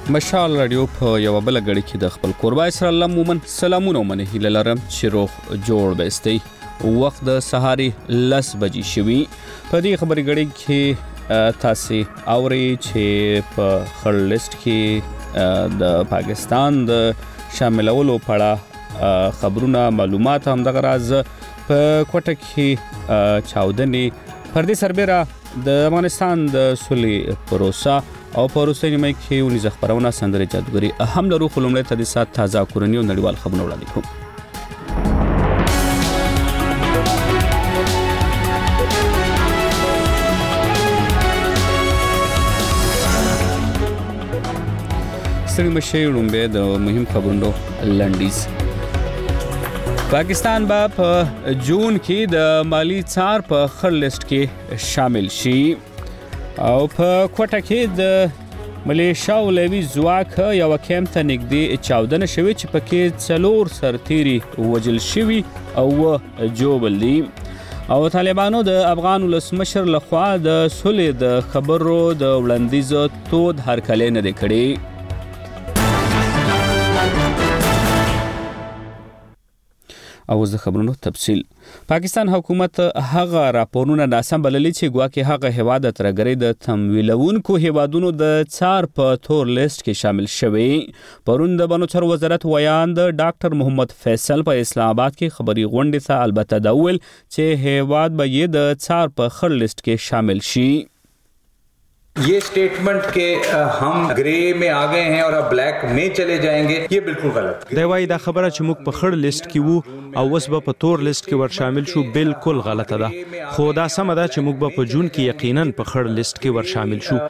مشال رادیو په یو بل غړي کې د خپل قربا سره الله مومن سلامونه ومنه هیله لرم چې روغ جوړ بستي وخت د سهاري 10 بجې شوي په دې خبري غړي کې تاسو اوري چې په خړ لیست کې د پاکستان د شاملولو پړه خبرونه معلومات هم د غراز په کوټه کې چاودنې پردي سربېره د افغانستان د سولې پروسه او پروسې نیمه کې ونیزه خبرونه سندري جادوګري اهم لرو خلومړی ته د سات تازه کورنیو نړیوال خبرونه وړاندې کوم. ستړي مشي وړاندې د مهم خبرونو لنډیز. پاکستان به په جون کې د مالی څار په خړ لیست کې شامل شي او په کوټه کې د ملیشیا ولوي ځواک یو کیمپ ته نږدې چاودنه شوې چې پکې 4 سرتیري وژل شوي او جوړل دي او طالبانو د افغان ولسمشر لخوا د صلح د خبرو د وړاندیز تود هرکلی نه دی کړی. او د خبرونو تفصیل. پاکستان حکومت هغه راپورونه ناسم بللي چې ګواکې هغه هیواد ترګری د تمویلونکو هیوادونو د څار په تور لیست کې شامل شوی. پرون د بنو چارو وزارت ویاند ډاکټر محمد فیصل په اسلام آباد کې خبري غونډې ته البته دا ویل چې هیواد به یې د څار په خړ لیست کې شامل شي. ये स्टेटमेंट के हम ग्रे में आ गए हैं और अब ब्लैक में चले जाएंगे ये बिल्कुल गलत دی وای دا خبره چې موږ په خړ لیست کې وو او اوس به په تور لیست کې ور شامل شو بالکل غلطه ده. خو دا سم ده چې موږ به په جون کې یقینا په خړ لیست کې ور شامل شو.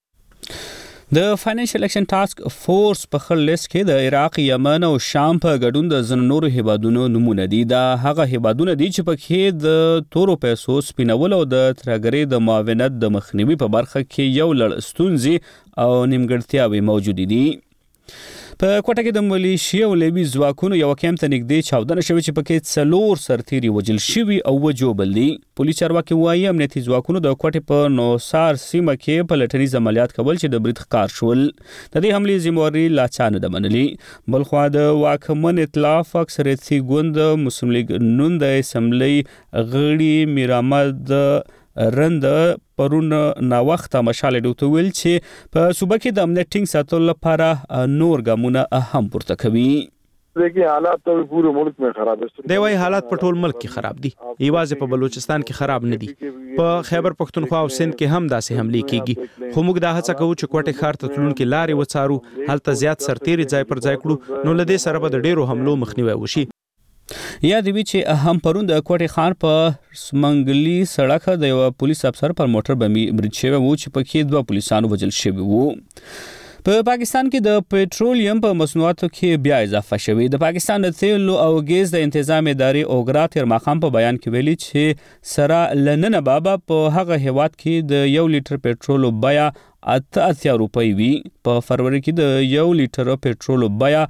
د فاینانشل اکشن ټاسک فورس په خړ لیست کې د عراق، یمن او شام په ګډون د ځینو نورو هیوادونو نمونه دي. دا هغه هیوادونه دي چې پکې د تورو پیسو سپینول او د ترګری د معاونت د مخنیوي په برخه کې یو لړ ستونزې او نیمګړتیاوې موجود دي. په کوټه کې د ملیشیا ولوي ځواکونو یو کیمپ ته نږدې چاودنه شوې چې پکې 4 سرتیري وژل شوي او وجوبل دي. پولیس چارواکي وایي امنیتي ځواکونو د کوټې په نوسار سیمه کې پلټنیز عملیات کول چې د برید ښکار شول. د دې حملې ذمہواري لا چا نه ده منلې. بلخوا د واکمن ائتلاف اکثریتي ګوند مسلم لیگ نون د اسمبلی غړي میرامد رند پرون نا وخت مشال ډوته ویل چې په صوبه کې د امنیت ټینګ ساتلو لپاره نور ګامونه هم پورته کوي. देखिए हालात तो पूरे मुल्क में खराब है. دی وای حالات په ټول ملک کې خراب دي. یوازې په بلوچستان کې خراب نه دي. په خیبر پختونخوا او سند کې هم داسې حملې کیږي. خو موږ دا هڅه کوو چې کوټه ښار ته تلونکي لارې وڅارو، هلته زیات سرتیري ځای پر ځای کړو، نو له دې سره به د ډیرو حملو مخنیوي وشي. یاد وی چې هم پرون د کوټه خان په سمنګلی سړک د یو پولیس افسر پر موټر بمې برید شوی وو چې پکې 2 پولیسانو وژل شوي وو. په پاکستان کې د پېټرولیم په مصنوعاتو کې بیا اضافه شوی. د پاکستان د تیلو او ګیس د تنظیم ادارې اوګرا تیر ماخام په بیان کې ویلي چې سره لننه بابا په هغه هیواد کې د 1 لیټر پېټرول بیا 88 روپۍ وي. په فروری کې د 1 لیټر پېټرول بیا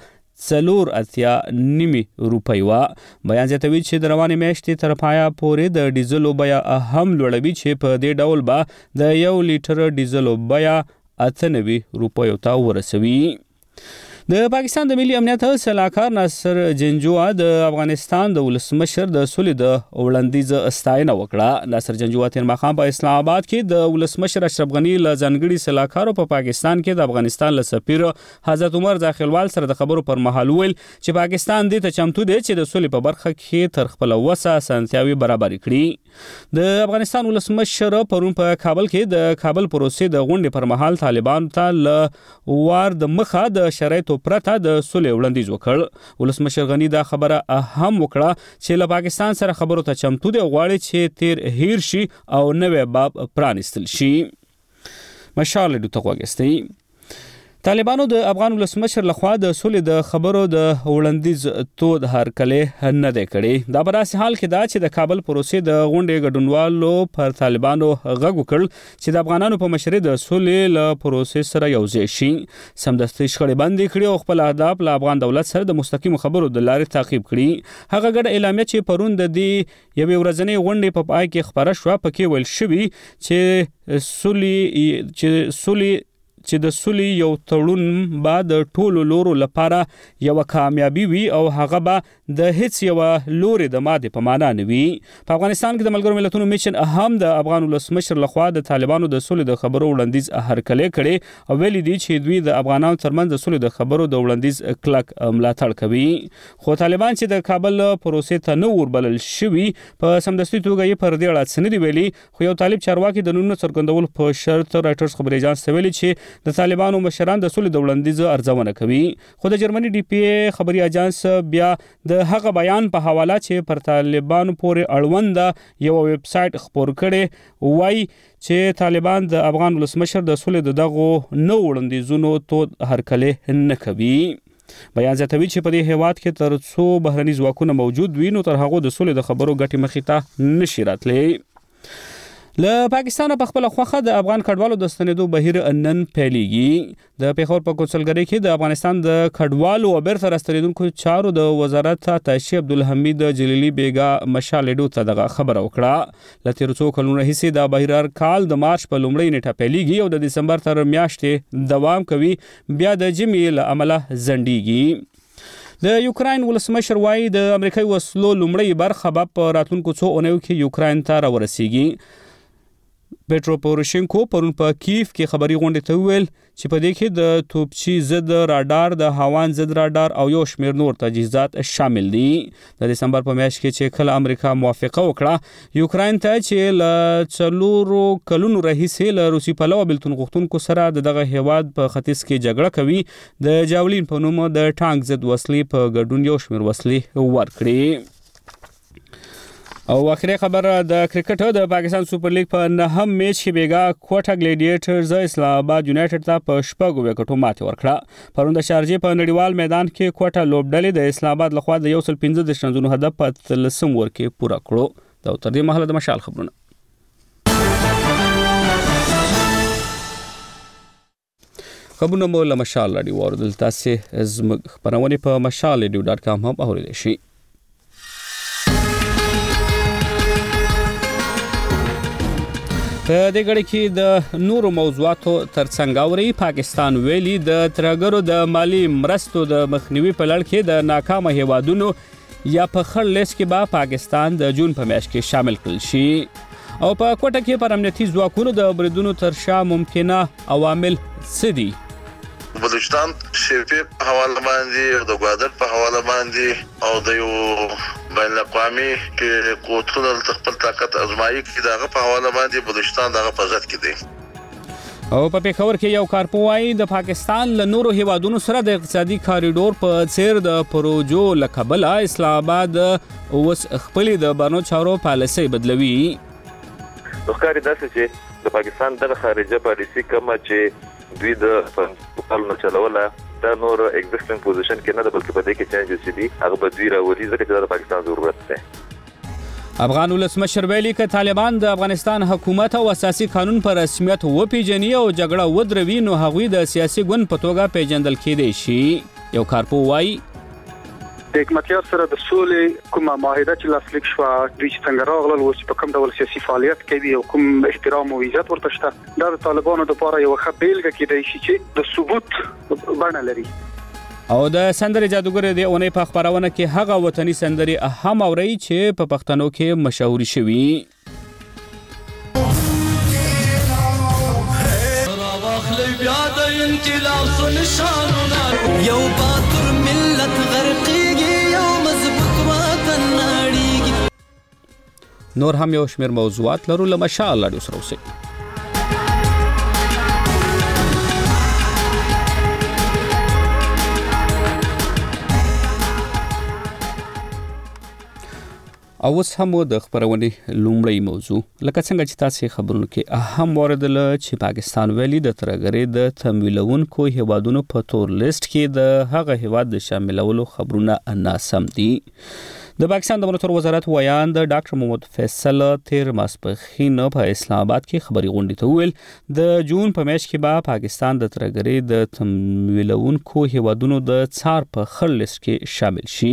4.9 روپۍ وا. بیان زیاتوي چې د روانې میاشتې تر پایا پورې د ډیزلو بیا هم لوړوي چې په دې ډول به د 1 لیټر ډیزلو بیا 98 روپیو ته ورسوي. د پاکستان د ملي امنیت سلاکار ناصر جنجوعه د افغانستان د ولسمشر د صلح د وړاندیز ستاینه وکړه. ناصر جنجوعه تیر ماخام په اسلام آباد کې د ولسمشر اشرف غنی له ځانګړي سلاکارو په پاکستان کې د افغانستان له سفیر حضرت عمر داخلوال سره د خبرو پر مهال ویل چې پاکستان دې ته چمتو دی چې د صلح په برخه کې تر خپل وسه اسانتیاوي برابر کړي. د افغانستان ولسمشر پرون په کابل کې د کابل پروسې د غونډې پر مهال طالبان ته له وار د مخه د شرایطو پرته د صلح وړاندیز وکړ. ولسمشر غنی دا خبره هم وکړه چې له پاکستان سره خبرو ته چمتو دی، غواړي چې تیر هیر شي او نوې باب پرانستل شي. مشال ډوته وګستي. طالبانو د افغان ولسمشر لخوا د صلح د خبرو د وړاندیز تود هرکلی نه دی کړی. دا په داسې حال کې دا چې د کابل پروسې د غونډې ګډونوالو پر طالبانو غږ وکړ چې د افغانانو په مشرۍ د صلح له پروسې سره یوځای شي، سمدستي شخړې بندې کړي او خپل اهداف له افغان دولت سره د مستقیمو خبرو د لارې تعقیب کړي. هغه ګډه اعلامیه چې پرون د دې یوې ورځنۍ غونډې په پای کې خپره شوه، پکې ویل شوي چې صلح چې د سولې یو تړون به د ټولو لورو لپاره یو کامیابی وي او هغه به د هیڅ یو لوري د ماده په معنا نه وي. په افغانستان کې د ملګرو ملتونو میشن هم د افغان ولسمشر لخوا د طالبانو د سولې د خبرو وړاندیز هرکلی کړي او ویلي دي چې دوی د افغانانو ترمنځ د سولې د خبرو د وړاندیز کلک ملاتړ کوي. خو طالبان چې د کابل پروسې ته نه وربلل شوي په سمدستي توګه یې پر دې اړه څه نه دي ویلي. خو یو طالب چارواکي د نومونو څرګندول په شرط رایټرز خبري اژانس ته ویلي چې د طالبانو مشران د سولې د وړاندیز ارزونه کوي. خو د جرمني ډي پی ای خبري اژانس بیا د هغه بیان په حواله چې پر طالبانو پورې اړوند یو ویب سټ خبر کړي وای چې طالبان د افغان ولسمشر د سولې د دغه نو وړاندیزونو تود هرکلی نه کوي. بیان زیاتوي چې په دې هیواد کې تر څو بهرني ځواکونه موجود وي نو تر هغه د سولې د خبرو ګټې مخې ته نشي راتلی. له پاکستان په خپل خوخه د افغان کډوالو د ستنېدو بهیر نن پیلېږي. د پیښور په کونسلګرۍ کې د افغانستان د کډوالو او بیرته راستنېدونکو چارو د وزارت اتاشي عبدالحمید جلیلی بیگا مشالډو ته دغه خبره وکړه. له تیر څو کلونو راهیسې د بهیر هر کال د مارچ په لومړۍ نیټه پیلېږي او د دسمبر تر میاشتې دوام کوي بیا د جمعې له امله ځنډېږي. د یوکراین ولسمشر وایي د امریکایي وسلو لومړۍ برخه به په راتلونکو څو اونیو کې یوکراین ته راورسیږي. پیټرو پوروشینکو پرون په کیف کې خبري غونډې ته ویل چې په دې کې د توپچی ضد راډار، د هاوان ضد راډار او یو شمېر نور تجهیزات شامل دي. د دسمبر په میاشت کې چې کله امریکا موافقه وکړه یوکراین ته چې له 4 کلونو راهیسې له روسي پلوه بېلتون غوښتونکو سره دغه هیواد په ختیځ کې جګړه کوي د جاولین په نوم د ټانک ضد وسلې په ګډون یو شمېر وسلې ورکړي. او اخري خبر د کرکټ د پاکستان سپر لیګ په 9 میچ کې بیګا کوټا ګلیډیټرز اسلام آباد یونایټډ ته په 6 وکټو ماتې ورکړه. پرون د شارجې په نړیوال میدان کې کوټا لوبډلې د اسلام آباد لخوا د 115 شنزونو هدف په 13 ور کې پوره کړو. دا تر دې مهاله د مشال خبرونه. خبرونه مو له مشال راډیو اوریدل. تاسو زموږ خبرونه په mashalradio.com هم اوریدئ شئ. په دې غړي کې د نورو موضوعاتو ترڅنګ اوري پاکستان ویلي د ترګرو د مالی مرستو د مخنیوي په لړ کې د ناکامه هیوادونو یا په خړ لیست کې به پاکستان د جون په میاشت کې شامل کړل شي. او په کوټه کې پر امنیتي ځواکونو د بریدونو تر شا ممکنه عوامل څه دي؟ بلوچستان شیرپی په حواله باندې د ګوادر په حواله باندې او د یو بین الاقوامي کې قوتونه خپل طاقت ازمایي کې دغه په حواله باندې بلوچستان دغه په ځات کې دی. او په پیښور کې یو کارپوای د پاکستان له نورو هیوادونو سره د اقتصادي کاریډور په څیر د پروژو لکبل اسلام آباد اوس خپل د بانو چارو پالیسي بدلوي. نوکاري داسې چې د پاکستان د خارجه پالیسي کومه چې دوی د پالنو چلوله دا نور ایگزیسټینګ پوزیشن کې نه ده بلکې په دې کې چینجز دي هغه به دوی راولي ځکه چې د پاکستان ضرورت ده. افغان ولسمشر ویلي چې طالبان د افغانستان حکومت او اساسي قانون پر رسمیت وپیژني او جګړه ودروي نو هغوی د سیاسي ګوند په توګه پیژندل کېدای شي. یو کارپو وایي د حکومتیار سره د سولې کومه معاهده چې لاسلیک شو دوی چې څنګه راغلل اوس په کوم ډول سیاسي فعالیت کوي او کوم احترام او عزت ورته شته دا د طالبانو لپاره یو ښه بیلګه کېدای شي چې د ثبوت بڼه لري. او د سندرې جادوګر د اونۍ په خبرونه کې هغه وطني سندرې هم اوري چې په پښتنو کې مشهوري شوي. یو باتر ملت غرقیږي یو مضبوط وطن نړیږي. نور هم یو شمېر موضوعات لرو له مشال راډیو سره اوسئ. او اوس هم د خبرونې لومړی موضوع لکه څنګه چې تاسو خبرونه کې اهم اوریدل چې پاکستان ویلي د ترګرې د تمویلونکو هیوادونو په تور لیست کې د هغه هیواد د شاملولو خبرونه ناسم دي. د پاکستان د امنیت وزارت ویاند ډاکټر محمد فیصل تیر ماسپخین په اسلام آباد کې خبري غونډې ته ویل د جون په میاشت کې به پاکستان د ترګری د تمویلونکو هیوادونو د څار په خړ لیست کې شامل شي.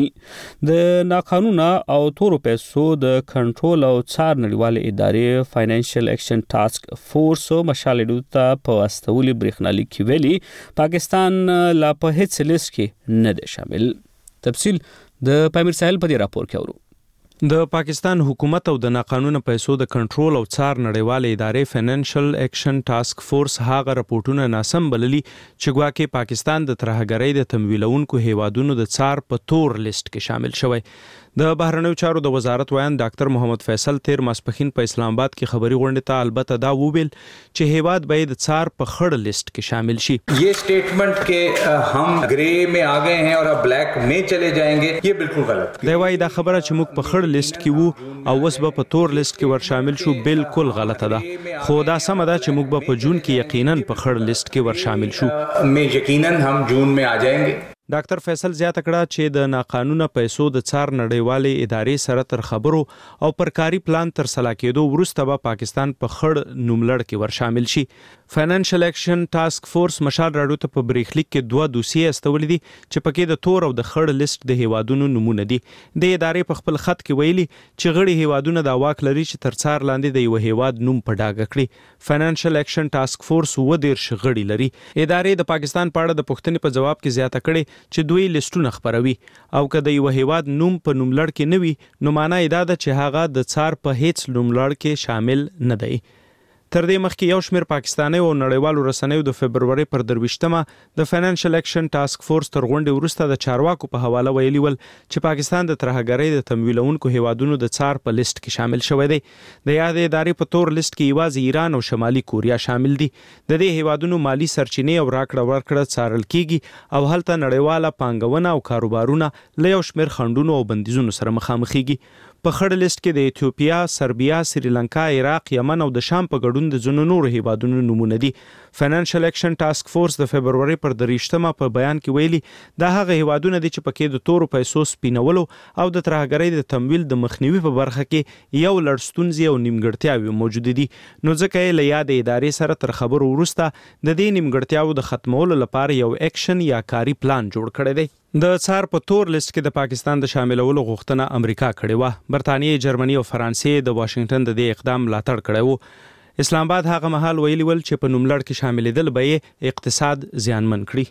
د ناقانونه او تورو پیسو د کنټرول او څار نړیوال ادارې فاینانشل ایکشن ټاسک فورس مشالې ته په واستولي برېښنالیک کې ویلي پاکستان لا په هیڅ لیست کې نه دی شامل. تفصیل د پامیر ساحل په دې راپور کې اورو. د پاکستان حکومت او د ناقانونه پیسو د کنټرول او څار نړیوال ادارې فاینانشل ایکشن ټاسک فورس هغه راپورټونه ناسم بللي چې ګواکې پاکستان د ترهګرۍ د تمویلونکو هیوادونو د څار په تور لیست کې شامل شوی. د بهرنیو چارو د وزارت ویاند ډاکټر محمد فیصل تیر ماسپخین په اسلام آباد کې خبري غونډې ته البته دا وویل چې هیواد به د څار په خړ لیست کې شامل شي. یہ سٹیٹمنٹ کہ ہم گرے میں آ گئے ہیں اور اب بلیک میں چلے جائیں گے یہ بالکل غلط. دی وايي دا خبره چې موږ په خړ لیست کې وو او اوس به په تور لیست کې ور شامل شو بالکل غلطه ده. خو دا سم ده چې موږ به په جون کې یقینا په خړ لیست کې ور شامل شو. میں یقینا ہم جون میں آ جائیں گے. ډاکټر فیصل زیاته کړه چې د ناقانونه پیسو د څار نړیوالې ادارې سره تر خبرو او پر کاري پلان تر سلا کېدو وروسته به پاکستان په خړ نوملړ کې ور شامل شي. فاینانشل ایکشن ټاسک فورس مشال راډیو ته په بریښلیک کې 2 دوسیې استولې دي چې پکې د تور او د خړ لیست د هیوادونو نمونه دي. د ادارې په خپل خط کې ویلي چې غړي هیوادونه دا واک لري چې تر څار لاندې د یو هیواد نوم په ډاګه کړي. فاینانشل ایکشن ټاسک فورس 13 غړي لري. ادارې د پاکستان په اړه د پوښتنې په جواب کې زیاته کړي چې دوی لیستونه خبروي او که د یو هیواد نوم په نوملړ کې نه وي نو معنی دا ده چې هغه د څار په هیڅ نوملړ کې شامل نه دی. تر دې مخکې یو شمېر پاکستاني او نړیوالو رسنیو د فبروري پر 23مه د فاینانشل ایکشن ټاسک فورس تر غونډې وروسته د چارواکو په حواله ویلي ول چې پاکستان د ترهګرۍ د تمویلونکو هیوادونو د څار په لیست کې شامل شوی دی. د یادې ادارې په تور لیست کې یوازې ایران او شمالي کوریا شامل دي. د دې هیوادونو مالی سرچینې او راکړه ورکړه څارل کیږي او هلته نړیواله پانګونه او کاروبارونه له یو شمېر خنډونو او بندیزونو سره مخامخېږي. په خړ لیست کې د ایتوپیا، سربیا، سریلانکا، عراق، یمن او د شام په ګډون د ځینو نورو هیوادونو نمونه دي. فاینانشل ایکشن ټاسک فورس د فبروري پر 23مه په بیان کې ویلي دا هغه هیوادونه دي چې پکې د تورو پیسو سپینولو او د ترهګرۍ د تمویل د مخنیوي په برخه کې یو لړ ستونزې او نیمګړتیاوې موجود دي. نو ځکه یې له یادې ادارې سره تر خبرو وروسته د دې نیمګړتیاوو د ختمولو لپاره یو ایکشن یا کاري پلان جوړ کړی دی. د څار په تور لیست کې د پاکستان د شاملولو غوښتنه امریکا کړې وه. برتانیې، جرمني او فرانسې د واشنگټن د دې اقدام ملاتړ کړی و. اسلام آباد هغه مهال ویلي ول چې په نوملړ کې شاملېدل به یې اقتصاد زیانمن کړي.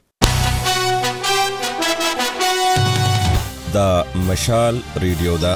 دا مشال ریډیو ده.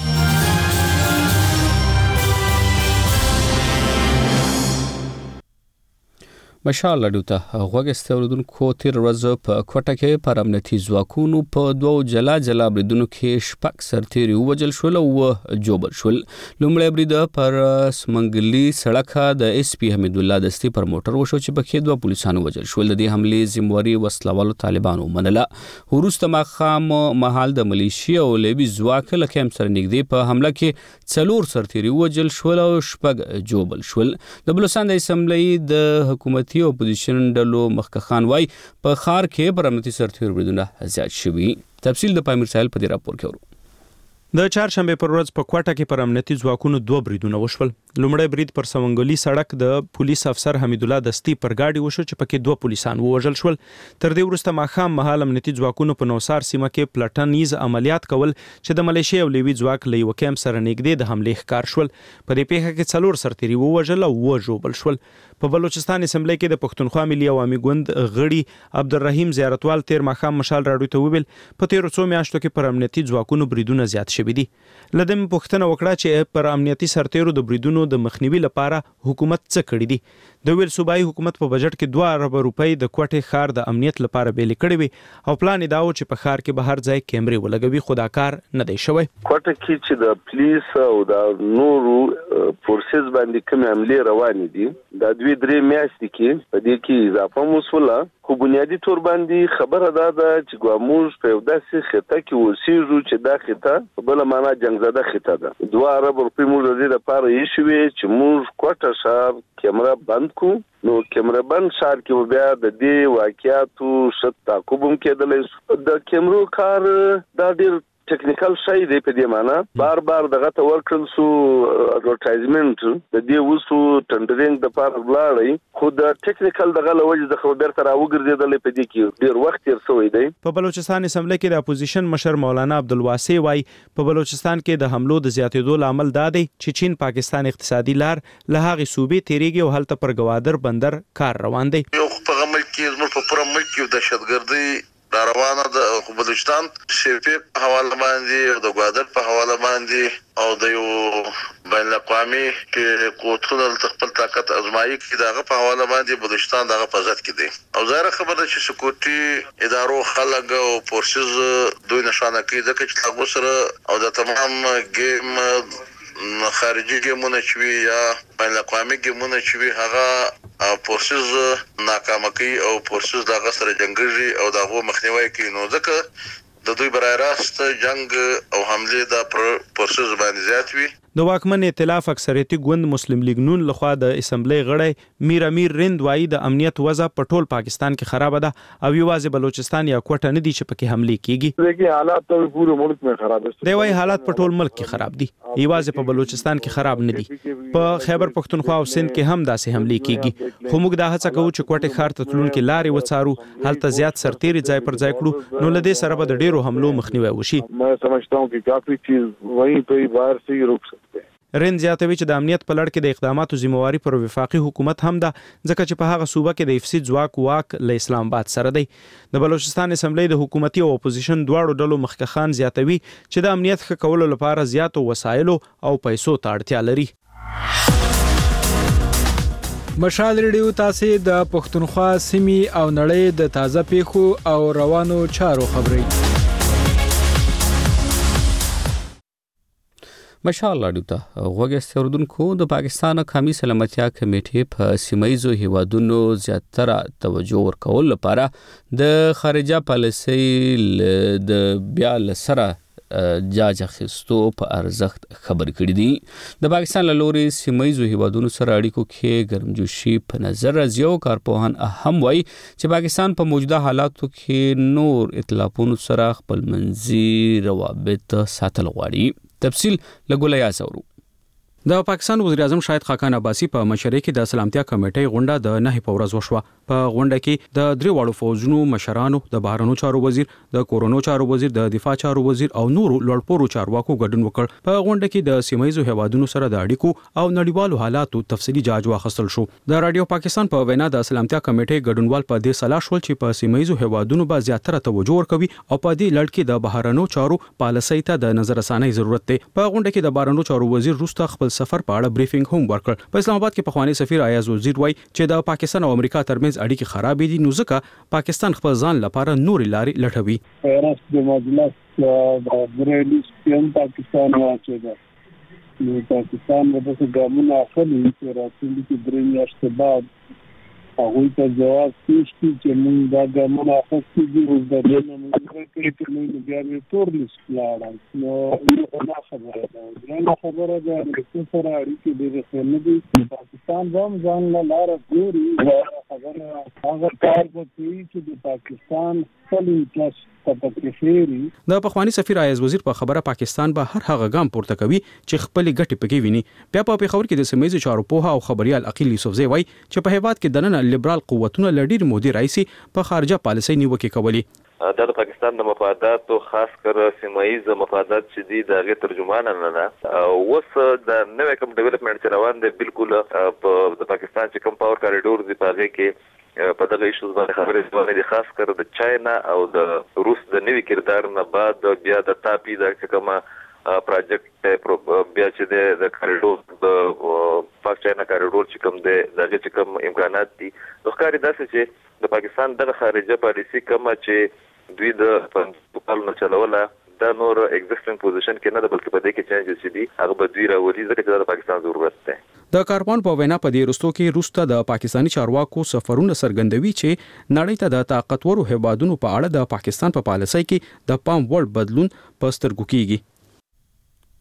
مشال راډیو ته غوږ ایستی اورېدونکو تېره ورځ په کوټه کې پر امنیتي ځواکونو په 2 جلا جلا بریدونو کې 6 سرتیري ووژل شول او جوبل شول. لومړی برید پر سمنګلي سړک د اس پي حمید الله دستي پر موټر وشو چې پکې 2 پولیسانو وژل شول. د دې حملې ذمواري وسلوالو طالبانو ومنله. وروسته ماښام مهال د ملیشیا او لیبي ځواک له کیمپ سره نږدې په حمله کې 4 سرتیري ووژل شول او 6 جوبل شول. د بلوچستان د اسمبلۍ د حکومت او اپوزیشن ډلو مخکخان وای په خار کې پر امنیتي سرتیرو بریدونه زیات شوي. تفصیل د پامیر ساحل په دې راپور کې اورو. د چهارشنبه پر ورځ په کوټه کې پر امنیتي ځواکونو 2 بریدونه وشول. لومړی برید پر سمنګلي سړک د پولیس افسر حمید الله دستي پر گاډي وشو چې پکې 2 پولیسان ووژل شول. تر دې وروسته ماښام مهال امنیتي ځواکونو په نوسار سیمه کې پلټنیز عملیات کول چې د ملیشیا او لیوي ځواک له یو کیمپ سره نږدې د حملې ښکار شول. په دې پیښه کې 4 سرتیري ووژل او وژوبل شول. په بلوچستان اسمبلی کې د پښتونخوا ملي عوامي ګوند غړي عبدالرحیم زیارتوال تیر ماښام مشال راډیو ته وویل په تیرو څو میاشتو کې پر امنیتي ځواکونو بریدونه زیات شوي دي. لدم پوښتنه وکړه چې پر امنیتي سرتیرو د بریدونو د مخنیوي لپاره حکومت څه کړی دی. د ویل صوبایي حکومت په بجټ کې 2 ارب روپۍ د کوټې ښار د امنیت لپاره بیل کړی وي او پلان دا و چې په ښار کې به هر ځای کیمرې ولګوي، خو دا کار نه دی شوی. کوټه کې چې د پولیس او د نورو فورسز باندې کوم حملې روانې دي د 2-3 میاشتې کې په دې کې اضافه موصوله، خو بنیادی تور باندې خبره ده چې ګواموز په یو داسې خطه کې اوسېږو چې دا خطه په بله معنا جنګزده خطه ده. 2 ارب روپۍ موږ د دې لپاره یې شوې چې موږ کوټه ښار کیمره بند کو. نو کیمره بند ښار کې بیا د دې واقعیاتو ښه تعقیب هم کېدلی. د کیمرو کار دا ډېر ټیکنیکل شای دی په دې معنی بار دغه ته ورکړل سو اډورټایزمنت د دې وسو ټندرینګ د پاره ولاړی خو د ټیکنیکل دغه لوجه د خبر تر اوګرځیدل په دې کې ډیر وخت تیر شوی دی. په بلوچستان اسمبلی کې د اپوزیشن مشر مولانا عبدالواسع وايي په بلوچستان کې د حملو د زیاتېدو لامل دا دی چې چین پاکستان اقتصادي لار له هغې صوبې تیریږي او هلته پر ګوادر بندر کار روان دی. یو په ملک کې زموږ په پوره ملک کې دهشتګردي روانه د بلوچستان شفیق حواله باندې او د ګوادر په حواله باندې او د یو بین الاقوامي کې قوتونه خپل طاقت ازمایي کې دغه په حواله باندې بلوچستان دغه په ځت کې دی او ظاهر خبره ده چې سکوټي ادارو خلک او فورسز دوی نشانه کوي ځکه چې تاسو سره او د تمام ګیم خارجي ګیمونه چې یا بین الاقوامي ګیمونه چې هغه فورسز ناکام کوي او فورسز دغه سره جنگي او دغه مخنیوي کوي نو ځکه د دوی برای راست جنگ او حمله د فورسز باندې زیات وي. د واکمن ائتلاف اکثریتي ګوند مسلم لیگ نون لخوا د اسمبلی غړی میر امیر رند وايي د امنیت وضع په ټول پاکستان کې خراب ده او یوازې بلوچستان یا کوټه نه دي چې پکې حمله کیږي. دغه حالات ټول پوره ملک میں خراب دي. دی وايي حالات په ټول ملک کې خراب دي یوازې په بلوچستان کې خراب نه دي. په خیبر پختونخوا او سند کې هم داسې حمله کیږي خو موږ دا هڅه کوو چې کوټه ښار ته تلونکي لارې وڅارو هلته زیات سرتیري ځای پر ځای کړو نو لدې سره به د ډیرو حملو مخنیوي وشي. मैं समझता हूं कि काफी चीज वहीं पे ही बाहर से ही रोक सकते हैं. رند زیاتوي چې د امنیت په لړ کې د اقداماتو ذمہواری پر وفاقي حکومت هم ده ځکه چې په هغه صوبه کې د افسید واک له اسلام آباد سره دی. د بلوچستان اسمبلی د حکومتي او اپوزیشن دواړو ډلو مخکخان زیاتوي چې د امنیت ښه کولو لپاره زیاتو وسایلو او پیسو ته اړتیا لري. مشال ریډیو تاسو د پښتونخوا سیمې او نړۍ د تازه پیښو او روانو چارو خبري مشال رادیو ته غوږی اوریدونکو د پاکستان قومي سلامتیا کمیټې په سیمایي هیوادونو زیاتره توجه ورکول لپاره د خارجه پالیسۍ د بیا لسره جاج اخیستو په ارزښت خبر کړی دي. د پاکستان له لوري سیمایي هیوادونو سره اړیکو کې ګرمجوشي په نظر راځي او کارپوهان هم وایي چې پاکستان په موجوده حالاتو کې نور ائتلافونو سره خپل منځي روابط ساتل غواړي. تفصیل لګولیا زورو. د پاکستان وزیر اعظم شاهد خاقان عباسی په مشرۍ کې د سلامتیا کمیټې غونډه د 9 په ورځ وشوه. په غونډه کې د درې واړو فوجونو مشرانو، د بهرنیو چارو وزیر، د کورونو چارو وزیر، د دفاع چارو وزیر او نورو لوړپوړو چارواکو ګډون وکړ. په غونډه کې د سیمایي هیوادونو سره د اړیکو او نړیوالو حالاتو تفصیلي جاج واخیستل شو. د رادیو پاکستان په وینا د سلامتیا کمیټې ګډونوال په دې صلاح شول چې په سیمایي هیوادونو به زیاتره توجه ورکوي او په دې لړ کې د بهرنیو چارو پالیسۍ ته د نظر ثاني ضرورت دی. په غونډه کې د بهرنیو چارو وزیر روستا خپل سفر په اړه بریفینګ هم ورکړ. په اسلام آباد کې پخوانی سفیر ایاز وزیر وایي چې د پاکستان او امریکا ترمنځ اړیکې خرابې دي نو ځکه پاکستان خپل ځان لپاره نورې لارې لټوي. د مجلس د بریلی سپین پاکستان واچوي نو پاکستان د ګامونو اخلي چې راتلونکي کې درې میاشتې بعد هغه ته جواب کیږي چې موږ دا ګامونو اخلي دي او د دې موږ کې موږ بیا به تورلیس لاړل نو دا خبره ده چې سره اړیکې ډېرې ښه نه دي. پاکستان هم ځان له لاره ګوري خبره هغه کار کوي چې د پاکستان خپل انټرس د پخوانی سفیر ایاز وزیر په خبره پاکستان به هر هغه ګام پورته کوي چې خپل ګټې پکې ویني. بیا په پیښور کې د سیمایي چارو پوها او خبريال عقیل یوسفزی وایي چې په هیواد کې دننه لیبرال قوتونه لډیر مودي رئیسي په خارجه پالیسۍ نیوکه کوي. د پاکستان د مفاداتو خاص کر سیمایي مفادات چې دي د غیر ترجمان نه اوس د نوې کوم ډیولپمنٹ روان دي بالکل په پاکستان چې کوم پاور کاریډور دی په کې په دغه ایشوز باندې خبرې باندې خاص کر د چاینا او د روس د نوي کردار نه بعد بیا د تاپی د کومه پروجیکټ بیا چې د کاریډور د پاک چاینا کاریډور چې کوم دی دغه چې کوم امکانات دي نو ښکاري داسې چې د پاکستان د خارجه پالیسي کومه چې دوی د پنځه نه چلوله دا نور ایگزیسټینګ پوزیشن کې نه د بلکې په دې کې چینجز دي هغه به دوی راوړي ځکه چې د پاکستان ضرورت دی. د کارپون په وینا په دې رستو کې روسته د پاکستانی چارواکو سفرونه څرګندوي چې نړۍ ته د طاقتورو هیوادونو په اړه د پاکستان په پالیسۍ کې د پام وړ بدلون په سترګو کېږي.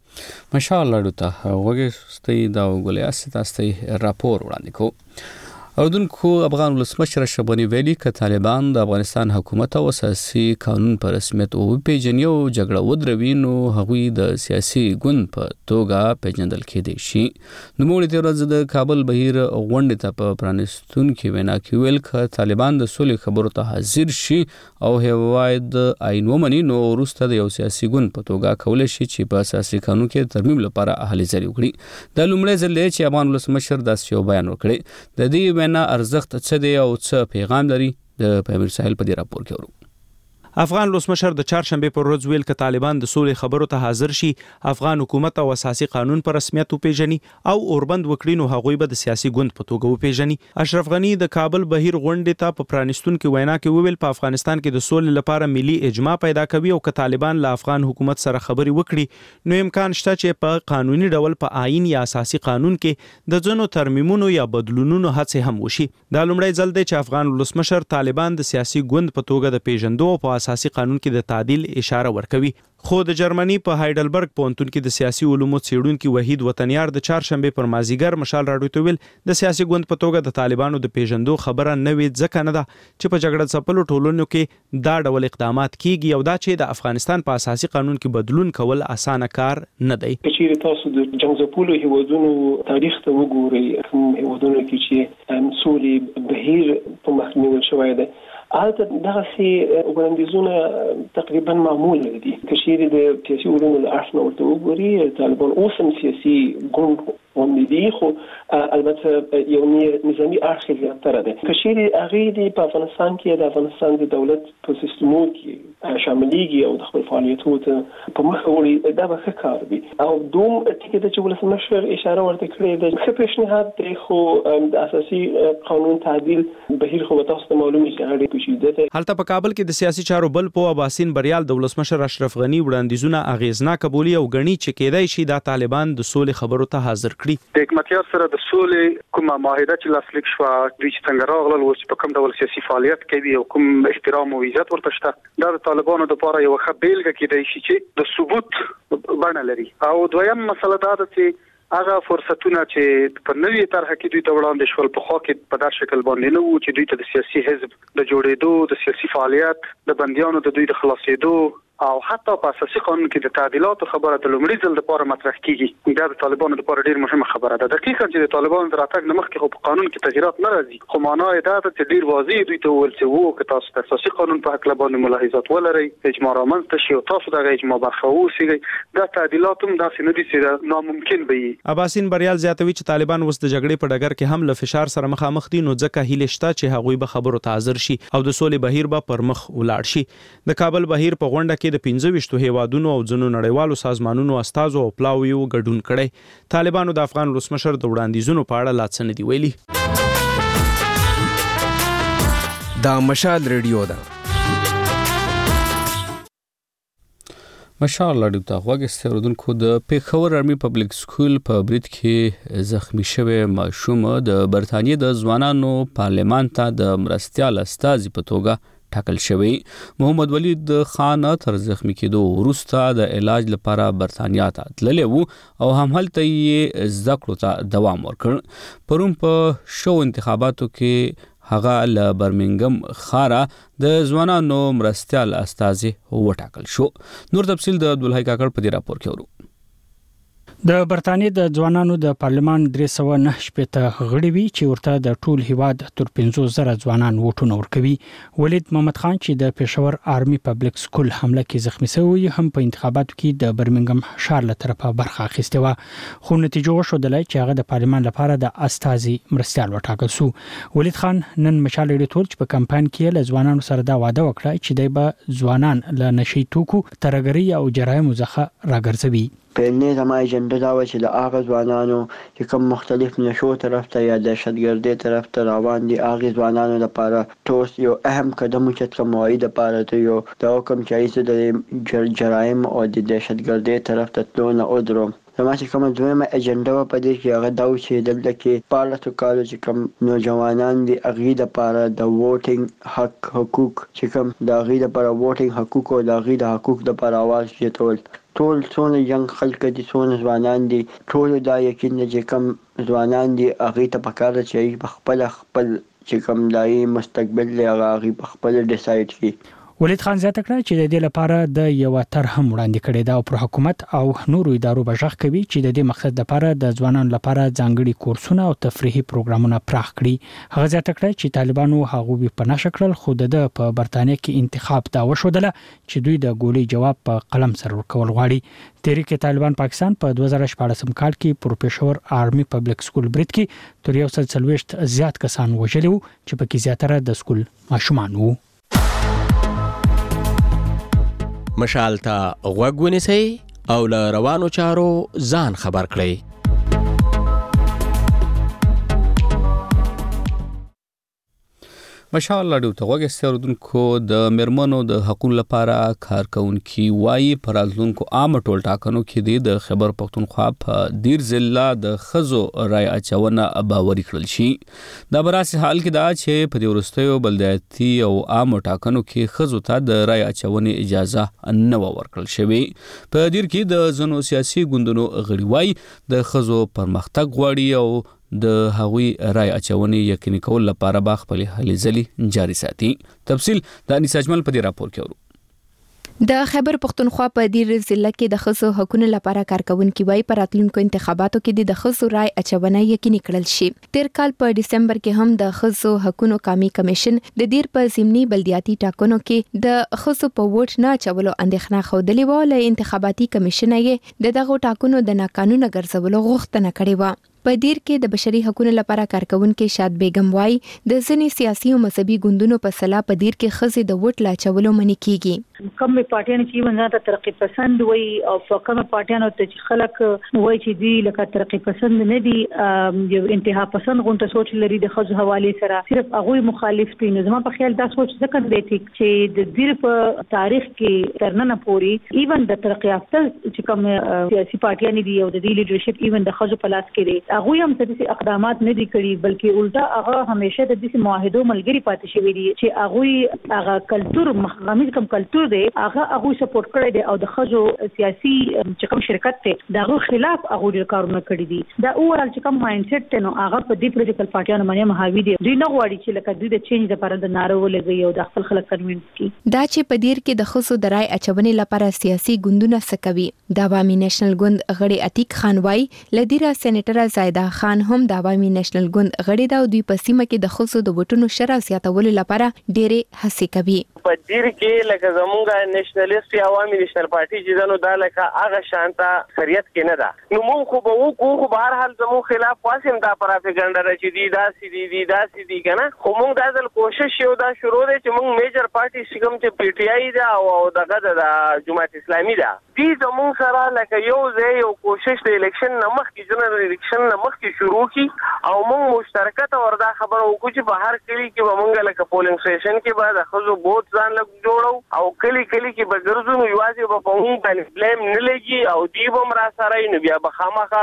ماشاءالله ډوته وګورئ دا وګولیا ستاسو راپور وړاندې کو. اردوونکو افغان ولسمشر اشرف غني ویلي ک طالبان د افغانستان حکومت او اساسي قانون په رسمیت او پیژني او جګړه ودروي نو هغوی د سیاسي ګوند په توګه پیژندل کېدي شي. نو موږ د ورځ د کابل بهیر غونډې ته په پرانستون کې وینا کې ویل ک طالبان د سولې خبرو ته حاضر شي او هیواد عین ومني نو وروسته د یو سیاسي ګوند په توګه کولای شي چې په اساسي قانون کې ترمیم لپاره اهلي زری وکړي. د لومړي ځل چې افغان ولسمشر داسې یو بیان وکړي. د دې وینا ارزښت څه دی او څه پیغام لري د پیغمبر ساحل په دې راپور کې ورو. افغان ولسمشر د چهارشنبه پر ورځ ویل ک طالبان د سولې خبرو ته حاضر شي، افغان حکومت او اساسي قانون پر رسمیت وپیژني او اوربند وکړي نو هغوی به د سیاسي ګوند په توګه وپیژني. اشرف غني د کابل بهیر غونډې ته په پرانستون کې وینا کې ویل په افغانستان کې د سولې لپاره ملي اجماع پیدا کوي او ک طالبان له افغان حکومت سره خبري وکړي نو امکان شته چې په قانوني ډول په آئین یا اساسي قانون کې د ځینو ترمیمونو یا بدلونونو هڅه هم وشي. دا لومړی ځل دی چې افغان ولسمشر طالبان د سیاسي ګوند په توګه د پیژندو او په اساسي قانون کې د تعدیل اشاره ورکوي. خو د جرمني په هایډلبرګ پوهنتون کې د سیاسي علومو څېړونکي وحید وطنیار د چهارشنبه پر مازیګر مشال راډیو ته ویل د سیاسي ګوند په توګه د طالبانو د پیژندو خبره نه وي ځکه نه ده چې په جګړه ځپلو ټولنو کې دا ډول اقدامات کیږي او دا چې د افغانستان په اساسي قانون کې بدلون کول اسانه کار نه دی. چې تاسو د جنگ ځپلو هیوادونو تاریخ ته وګورئ کوم هیوادونو کې چې سولې بهیر په مخ نیول شوی دی هلته دغسې وړاندیزونه تقریبا معمول دي. که چیرې د سیاسي علومو له اړخ نه ورته وګوري طالبان اوس هم سیاسي ګوند غوندې دي خو البته یو نظامي اړخ زیاتره دی. که چیرې هغې دي په افغانستان کې د افغانستان د دولت په سیستمو کې شاملېږي او د خپل فعالیتونو ته په مخه وړي دا به ښه کار وي. او دوم ټکي ده چې ولسمشر اشاره ورته کړې ده ښه پیشنهاد دی خو د اساسي قانون تعدیل بهیر خو به تاسو ته معلوم وي چې هغه هلته په کابل کې د سیاسي چارو بل په اباسین بریال د ولسمشر اشرف غني وړاندیزونه اغیزناک بولی او غني چې کېدای شي د طالبان د سولې خبرو ته حاضر کړي. د حکومتیار سره د سولې کومه معاهده چې لاسلیک شو د څنګه راغله او په کوم ډول سیاسي فعالیت کوي او کوم احترام او عزت ورته شته دا د طالبانو لپاره یو ښه بیلګه کېدای شي چې د ثبوت بڼه لري. او دویم مسله دا ده چې هغه فرصتونه چې په نوې طرحه کې دوی ته وړاندې شول په خوا کې په داسې شکل باندې نه وو چې دوی ته د سیاسي حزب د جوړېدو د سیاسي فعالیت د بندیانو د دوی د خلاصېدو او حتی په اساسي قانون کې د تعدیلاتو خبره د لومړي ځل لپاره مطرح کیږي. دا د طالبانو لپاره ډیر مهمه خبره ده. دقیقاً چې د طالبانو د راتګ نه مخکې خو په قانون کې تغییرات نه راځي خو معنا یې دا ده چې ډیر واضح دوی ته وویل چې وو که تاسو د اساسي قانون په هکله باندې ملاحظات ولرئ اجماع رامنځته شي او تاسو دغه اجماع برخه واوسئ دا تعدیلات هم داسې نه دي چې ناممکن به وي. اباسین بریال زیاتوي چې طالبان اوس د جګړې په ډګر کې هم له فشار سره مخامخ دي نو ځکه هیله شته چې هغوی به خبرو ته حاضر شي او د سولې بهیر به پر مخ ولاړ شي. د کابل بهیر په غونډه کې د 15 هیوادونو او ځینو نړیوالو سازمانونو استازو او پلاویو ګډون کړي. طالبانو د افغان ولسمشر د وړاندیزونو په اړه لا څه نه دي ویلي. دا مشال ریډیو ده. مشال لاډیو ته غوږی اوریدونکو د پیښور آرمي پبلک سکول په برید کې زخمی شوی ماشوم د برتانیې د ځوانانو پارلمان ته د مرستیال استازي په توګه ټاکل شوی. محمد ولید خان تر زخمی کېدو وروسته د علاج لپاره برتانیا ته تللی و او هم هلته یې زده کړو ته دوام ورکړ. پرون په شو انتخاباتو کې هغه له برمنګم خاره د ځوانانو مرستیال استازي وټاکل شو. نور تفصیل د عبدالحی کاکړ په دې راپور کې ورو. د برتانیې د ځوانانو د پارلمان 309 غړي وی چې ورته د ټول هیواد تر 15,000 ځوانان ووټونه ورکوي. ولید محمد خان چې د پېښور آرمي پبلک سکول حمله کې زخمی شوی هم په انتخاباتو کې د برمنګم ښار له طرفه برخه اخیسته و خو نتیجه وښودله چې هغه د پارلمان لپاره د استازي مرستیال وټاکل شو. ولید خان نن مشال ریډیو چې په کمپاین کې له ځوانانو سره دا وعده وکړه چې دوی به ځوانان له نشي توکو ترګري او جرایمو څخه راګرځوي. پهلنی زما ایجنډا دا و چې د هغه ځوانانو چې کوم مختلف نشو طرف ته یا دهشتګردۍ طرف ته روان دي هغه ځوانانو لپاره ټوس یو اهم قدم چې کموي د پاره ته یو دا کوم چې د جرایم او د دهشتګردۍ طرف ته تلونه او درو زما چې کومه دویمه اجنډا و په دې کې هغه دا و چې دلته کې پارلتو کالو چې کوم نوجوانان دي هغوی دپاره د ووټینګ حقوق چې کوم د هغوی دپاره ووټینګ حقوق او د هغوی د حقوق دپاره اواز زیاتول. ټول څونه ینګ خلک دي، څونه ځوانان دي، ټولو دا یقین دی چې کوم ځوانان دي هغوی ته پکار ده چې هغوی په خپل چې کوم د هغوی مستقبل دی هغه هغوی په خپله ډیسایډ کړي. ولید خان زیاته کړه چې د دې لپاره د یو طرح هم وړاندې کړې ده او پر حکومت او نورو ادارو بشخ کوي چې د دې مقصد لپاره د ځوانانو لپاره ځانګړي کورسونه او تفریحي پروګرامونه پراخ کړي. هغه زیاته کړه چې طالبانو هغوی په نشه کړل، خو د په برتانیې کې انتخاب دا وشودله چې دوی د ګولۍ جواب په قلم سره ورکول غواړي. تحریک طالبان پاکستان په 2014 کال کې پر پېښور آرمي پبلک سکول برید کې تر 140 زیات کسان وژلي وو چې پکې زیاتره د سکول ماشومان وو. مشال ته غوږ ونیسئ او له روانو چارو ځان خبر کړئ. مشال لاډو ته غوږ استردونکو د مرمنو د حقوقو لپاره کارکونکي وایي پر راتلونکو عام ټول ټاکنو کې د خیبر پختونخوا په دیر ضلع د خزو رای اچونه باوري کړل شي. دا براسي حال کې دا چې په دې وروستیو بلدیاتي او عام ټاکنو کې خزو ته د رای اچونې اجازه نه ورکړل شوې. په دیر کې د ځینو سیاسي ګوندونو غړي وایي د خزو پرمختګ غواړي او د هغوی رای اچونې یقیني کول لپاره با خپل هلې ځلې جاري ساتي. تفصیل د انیس اجمل په دې راپور کې ورو. د خیبر پختونخوا په دیر ضلع کې د ښځو حقوقو لپاره کارکونکي وایي په راتلونکو انتخاباتو کې د ښځو رای اچونه یقیني کړل شي. تیر کال په دسمبر کې هم د ښځو حقوقو قومي کمیشن د دیر په ضمني بلدیاتي ټاکنو کې د ښځو په ووټ نه اچولو اندېښنه ښودلې وه. له انتخاباتي کمیشن یې د دغو ټاکنو د ناقانونه ګرځولو غوښتنه کړې وه. په دیر کې د بشري حقوقو لپاره کارکونکي شاد بیگم وایي د ځینې سیاسي او مذهبي ګوندونو په صلاح په دیر کې ښځې د ووټ لا اچولو منع کیږي. کوم پارټیان چې ونځه ته ترقی پسند وي او په کوم پارټیانو ته چې خلک وایي چې دی لکه ترقی پسند نه دي، یو انتها پسند غونډه سوچ لري د خځو حواله سره، صرف هغه مخالف دي. نو زما په خیال دا سوچ ځکه دی چې د دیر په تاریخ کې ترننه پوري ایون د ترقی یافته چې کوم سیاسي پارټیان دي او د دې لیډرشپ ایون د خځو په لاس کې دي، هغه هم څه اقدامات نه دي کړی، بلکې الټا هغه همیشه د دې معاهدو ملګری پاتې شوی دي چې هغه هغه کلچر مخغمیز کوم کلچر دی هغه سپورټ کړی دی او د خځو سیاسي چې کوم شرکت ته دغه خلاف هغه ډیر کارونه کړی دي. دا اورال چې کوم مایند سیټ ته نو هغه په دې پولیټیکل پارټیانو باندې مهاوی دي. دوی نه غواړي چې لکه دوی د چینج لپاره د ناره ولګي او د خپل خلک کنوینس کړي. دا چې په دیر کې د خصو د رای اچونې لپاره سیاسي ګوندونه سکوي. د عوامي نېشنل ګوند غړي عتیق خان وایي لدیره سېنیټر زایده خان هم د عوامي نېشنل ګوند غړي دا دوی په سیمه کې د خصو د وټونو شرع زیاتولو لپاره ډېرې هڅې کوي. په دیر کې لکه زمونږه نېشنلیست یا عوامي نېشنل پارټي چې دنو دا لکه هغه شانته خریت کې نه ده. نو مونږ خو به وکړو، خو به هر حال زموږ خلاف واسم دا پراپګاندا را چې دی داسې دي کنه. خو مونږ دا ځل کوشش یو دا شروع دی چې مونږ میجر پارټي چې کوم چې پی ټی آی ده او دغه د جماعت اسلامي ده دي زموږ سره لکه یو ځای یو کوشش د الیکشن نه مخکې جنرال الیکشن نه مخکې شروع کی او مونږ مشترکت وردا خبره وکړو چې په هر کلی کې به مونږ لکه پولینګ سټیشن کې به د خزو بوت ځان لګ جوړو او کلی کې به ګرځو نو یوازې به په مونږ باندې بلیم نه لګي او دی به را سره نو بیا به خامخا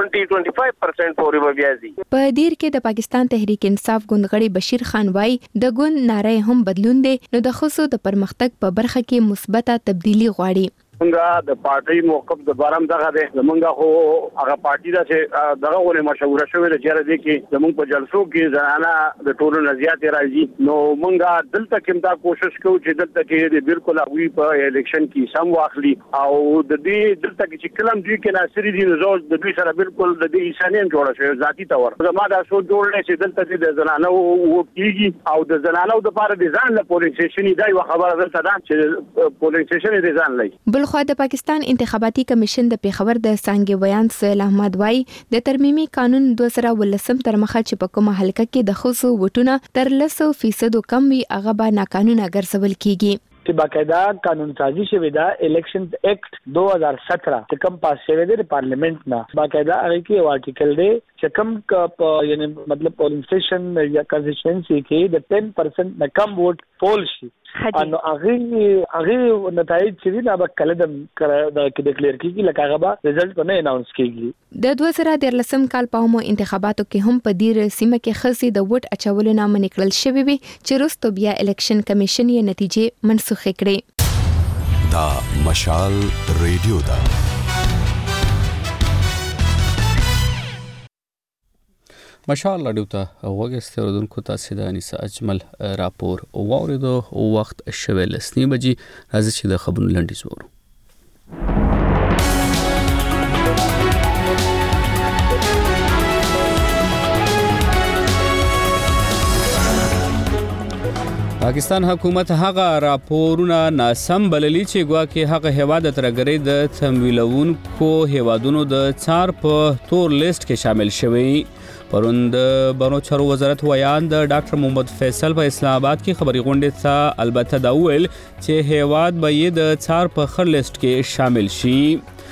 20-25% پورې به بیا ځي. په دیر کې د پاکستان تحریک انصاف ګوند غړي بشیر خان وایي د ګوند ناره هم بدلون دی نو د خصو د پرمختګ په برخه کې مثبته تبدیلی غواړي. څنګه د پارټي موقف د بارم دغه دی زمونږ خو هغه پارټي دا چې دغه ولې مشوره شوې ده چې د کې زمونږ په جلسو کې زنانه د ټولو نزيات راځي نو مونږه دلته کوم دا کوشش کوو چې دلته کې بالکل هغه په الیکشن کې سم واخلي او د دې دلته کې چې کلم دوی کې ناصری دي نو د دوی سره بالکل د دې انسانيت جوړ شوی ذاتی تور زما دا سو جوړل چې دلته د زنانه او کېږي او د زنانه د لپاره د ځان له پولیس سټیشن دی یو خبره ده چې پولیس سټیشن د ځان لای. خو د پاکستان انتخاباتي کمیشن د پیښور د سانګي بیان سهیل احمد وای د ترمیمي قانون 2018 تر مخه چې په کومه حلقه کې د خصو وټونه تر 100% کم وي هغه به ناقانونه ګرځول کیږي. چې باقاعده قانون سازی شوی دا الیکشن ایکټ 2017 چې کوم پاس شوی دی پارلیمنت نه باقاعده هغه کې یو آرټیکل دی چې کم یعنی مطلب پولینګ سټیشن یا کنسټیټوئنسي کې د 10% نه کم ووټ پول شي نو هغه نتایج چې نه به کله د ډیکلیئر کیږي لکه هغه به رزلټ نه اناونس کیږي د 2013 کال په عمومي انتخاباتو کې هم په دې سیمه کې خصي د ووټ اچولو نامه نکړل شوی وي چې وروسته بیا الیکشن کمیشن یې نتیجې منسوخ کړې. دا مشال ریډیو دا مشال راډیو ته وګورئ اوردونکو تاسو د انیسا اجمل راپور واوریدو وخت شوه لسنی بجې راځي چې د خبرونو لنډیز وورو. پاکستان حکومت هغه راپورونه ناسم بللی چې ګواکې هغه هیواد ترګری د تمویلونکو هیوادونو د څار په تور لیست کې شامل شوی. پروند بانو چارو وزارت ویان د ډاکټر محمد فیصل په اسلام آباد کې خبري غونډه ته البته دا ویل چې هیواد به یې د څار په خر لیست کې شامل شي.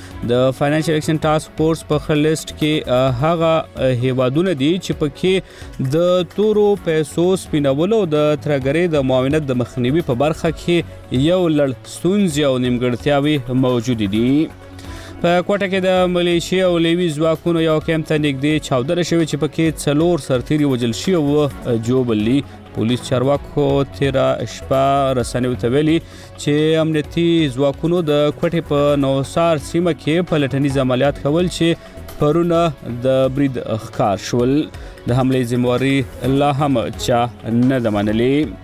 د فاینانشل ایکشن ټاسک فورس په خر لیست کې هغه هیوادونه دي چې پکې د تورو پیسو سپینولو د ترګری د معاونت د مخنیوي په برخه کې یو لړ ستونزې او نیمګړتیاوې موجود دي. په کوټه کې د ملیشیا او لیوي ځواکونو یو کیمپ ته نږدې چاودنه شوې چې پکې 4 سرتیري وژل شوي او جوړبلي. پولیس چارواکو تیر شپه رسنیو ته ویلي چې امنیتي ځواکونو د کوټې په نوسار سیمه کې پلټنیز عملیات کول چې پرونه د برید ښکار شول. د حملې ذمہواري لا هم چا نه ده منلې.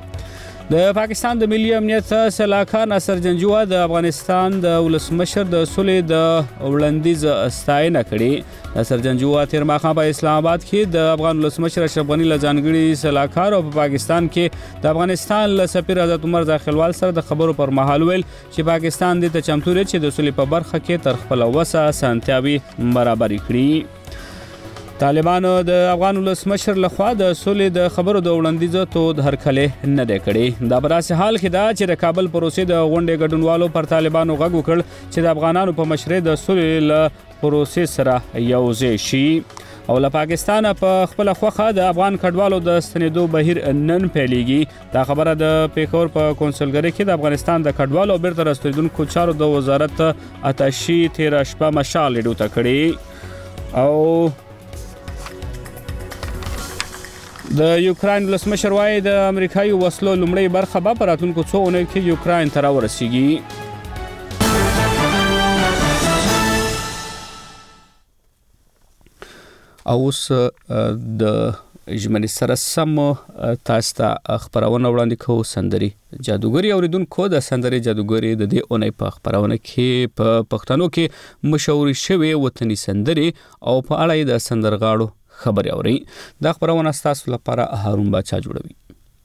د پاکستان د ملي امنیت سلاکار ناصر جنجوه د افغانستان د ولسمشر د صلح د وړاندیز ستاینه کړې. ناصر جنجوه تیر ماښام په اسلام آباد کې د افغان ولسمشر اشرف غنی له ځانګړي سلاکار او په پاکستان کې د افغانستان له سفیر آزاد عمر داخلوال سره د خبرو پر مهال ویل چې پاکستان د چمتو لري چې د صلح په برخه کې تر خپل وسه سنتیاوي برابر کړي. طالبانو د افغان ولسمشر لخوا د صلح د خبرو د وړاندیز تود هرکله نه دی کړی. دا براسه حال کې دا چې د کابل پروسې د غونډې ګډونوالو پر طالبانو غږ وکړ چې د افغانانو په مشرۍ د صلح له پروسې سره یوځای شي او له پاکستان په خپل خوخه د افغان کډوالو د ستنېدو بهیر نن پیلېږي. دا خبره د پیښور په کونسلګری کې د افغانستان د کډوالو بیرته راستنېدونکو چارو د وزارت اتاشي تیر شپه مشال ریډیو ته کړی. او د یوکرين ولسمشر وايي د امریکایي وسلو لومړی برخه به په راتلونکو څو اونیو کې یوکرين ته راورسیږي. اوس د ژمنې سره سم تاسو ته خبرونه وړاندې کوو. سندري جادوګری اوریدونکو د سندري جادوګری د دې اونۍ په خبرونه کې په پښتنو کې مشهور شوی وطني سندري او په اړه د سندرغاړو خبري اوري. دا خبرونه تاسو لپاره هارون باچا جوړوي.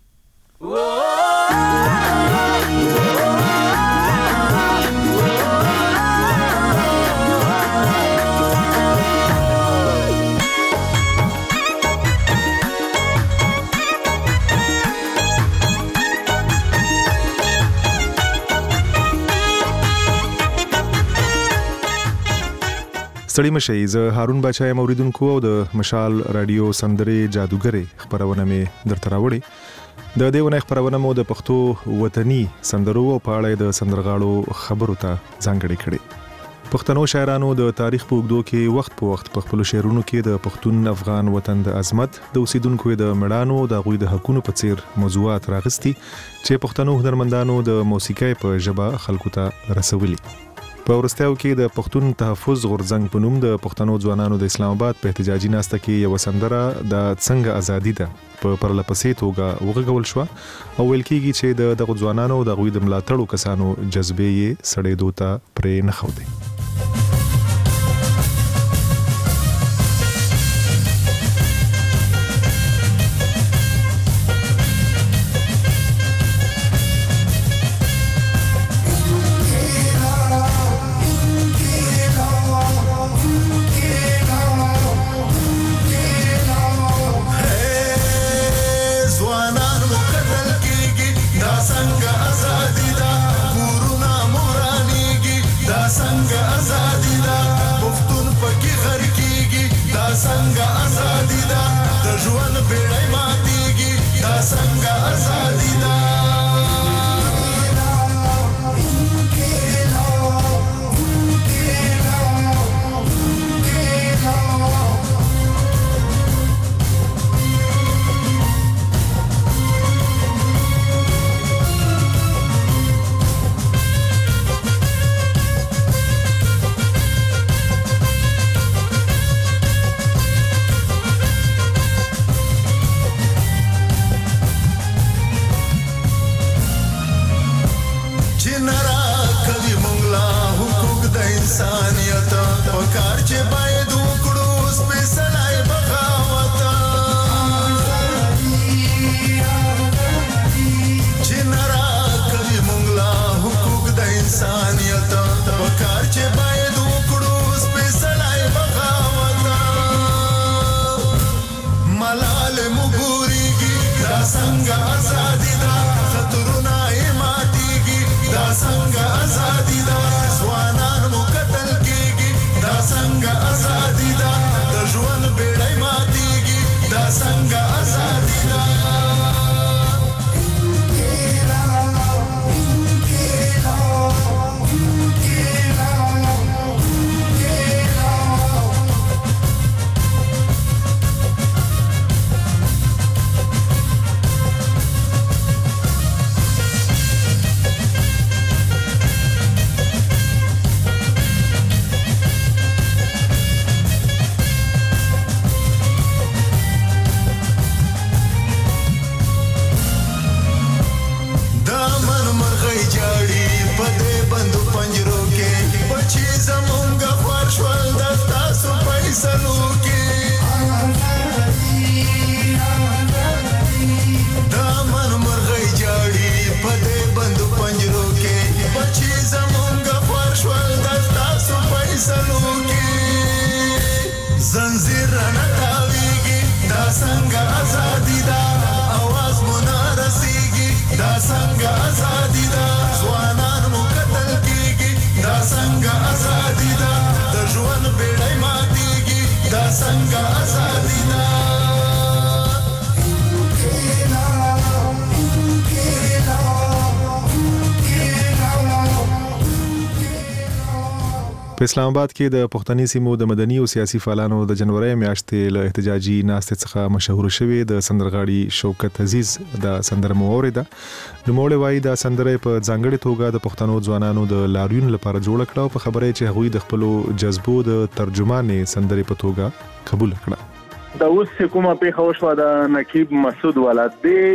ستړي مشئ. زه هارون باچا یم اوریدونکو او د مشال رادیو سندري جادوګری خبرونه مې درته راوړي. د دې ونې خبرونه مو د پښتو وطني سندرو او په اړه د سندرغاړو خبرو ته ځانګړې کړې. پښتنو شاعرانو د تاریخ په اوږدو کې وخت په وخت په خپل شعرونو کې د پښتون افغان وطن د عظمت د اوسیدونکو د مړانو د غوي د حقونو په څیر موضوعات راغستي چې پښتنو هنرمندانو د موسیقۍ په ژبه خلکو ته رسولي. په ورستیاو کې د پښتون تحفظ غورځنګ په نوم د پښتنو ځوانانو د اسلام آباد په احتجاجي ناسته کې یو سندره د څنګه ازادي ده په پرلپسې توګه وغږول شو او ویل کېږي چې د ځوانانو د غوي د ملاتړو کسانو جذبې یې سړې دوته پرې نه خو دی. څنګه انسانیت پکار چې باید وکړو سپېڅلی بغاوت چې نه راکوي موږ لا حقوق د انسانیت پکار چې باید وکړو سپېڅلی بغاوت ملال مو ګورېږي دا څنګه ازادي ده خطرونه یې ماتېږي دا څنګه ازادي ده ځوانان مو قتل کېږي دا څنګه ازادي ده د ژوند بیړۍ ماتېږي دا څنګه ازادي ده زنځیر نه تاویږي دا څنګه ازادي ده اواز مو نه رسیږي دا څنګه ازادي ده ځوانان مو قتل کېږي دا څنګه ازادي ده د ژوند بیړۍ ماتېږي دا څنګه ازادي ده په اسلام آباد کې د پښتني سیمو د مدني او سیاسي فعالانو د جنوري میاشتې له احتجاجي ناستې څخه مشهور شوی د سندرغاړي شوکت عزیز د سندره موریده نوموړی وایي دا سندره په ځانګړي توګه د پښتنو ځوانانو د لاریون لپاره جوړ کړه او په خبره چې هغوی د خپل جذبو د ترجمانې سندرې په توګه قبول کړه دا اوس کومه پیښه وشوه د نقیب مسعود ولادت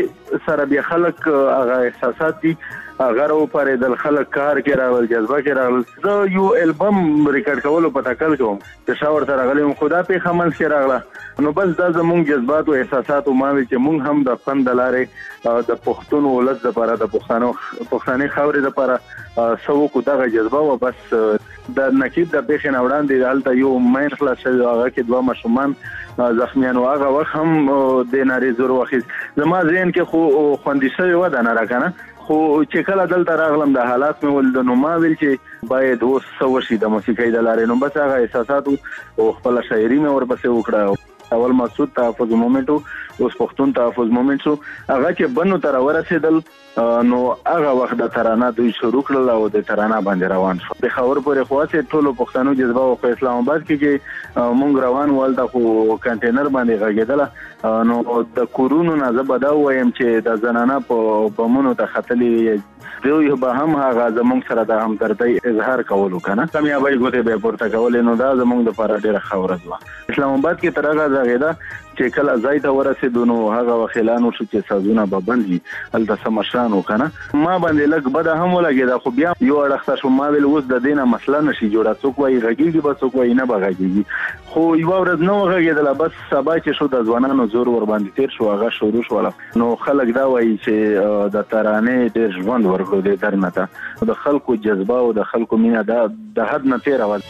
سره بیا خلک هغه احساسات دي غرو پرې د خلک کار کې راول جذبه کې راول زه یو البم ریکارډ کولو په تکل کوم چې شاور سره غلیم خدا په خمن کې راغله نو بس دا زموږ جذبات او احساسات او ماوي چې موږ هم د فن دلاره د پښتون ولادت لپاره د پښتني خاورې لپاره سو کو دغه جذبه او بس د نقیب د پیښې نه وړاندې حالت یو مین خلاص شوی هغه کې دوه مشومان زخمیان او هغه وخت هم د ناري زور واخیست زما ذهن کې خو خوندې شوی و د نه راکنه خو چې کله دلته راغلم د حالات مې ول د نو ما ویل چې باید اوس سوشي د موسیقۍ د لارې نو بس هغه احساسات او خپل شاعري مې ورپسې وکړه اول مسعود تحفظ مومنټ اوس پښتون تحفظ مومنټ شو هغه چې بنو تر ورسېدل نو هغه وخت د ترانه دوی شروع کړل او د ترانه باندې روان شو د خبر پورې خواصه ټولو پښتنو جذبه او اسلام آباد کې مونږ روان ول د کنټینر باندې غږیدل نو د کورونو نه زبدا وایم چې د زنانه په بمونو ته خطلې دوی به هم هغه زمونږ سره د همدردۍ اظهار کولو کنه کامیابی ګوته به پورته کول نو دا زمونږ د لپاره ډیره خبره ده اسلام آباد کې ترغه زغیدا چې کله ځای ته ورسېدو نو هغه وخلانو شو چې سازونه به بندي الته سمشانو کنه ما باندې لګ بد هم ولګیدا خو بیا یو اړخته شو ما ویل اوس د دینه مسله نشي جوړه څوک وایي غږیږي به څوک وایي نه بغږیږي خو یو ورځ نو غږیدل بس سبا چې شو د ځوانانو زور ور باندې تیر شو هغه شروع شو نو خلک دا وایي چې د ترانه ډېر ژوند ورکړو د درنته د خلکو جذبه او د خلکو مینه د حد نه تیر اول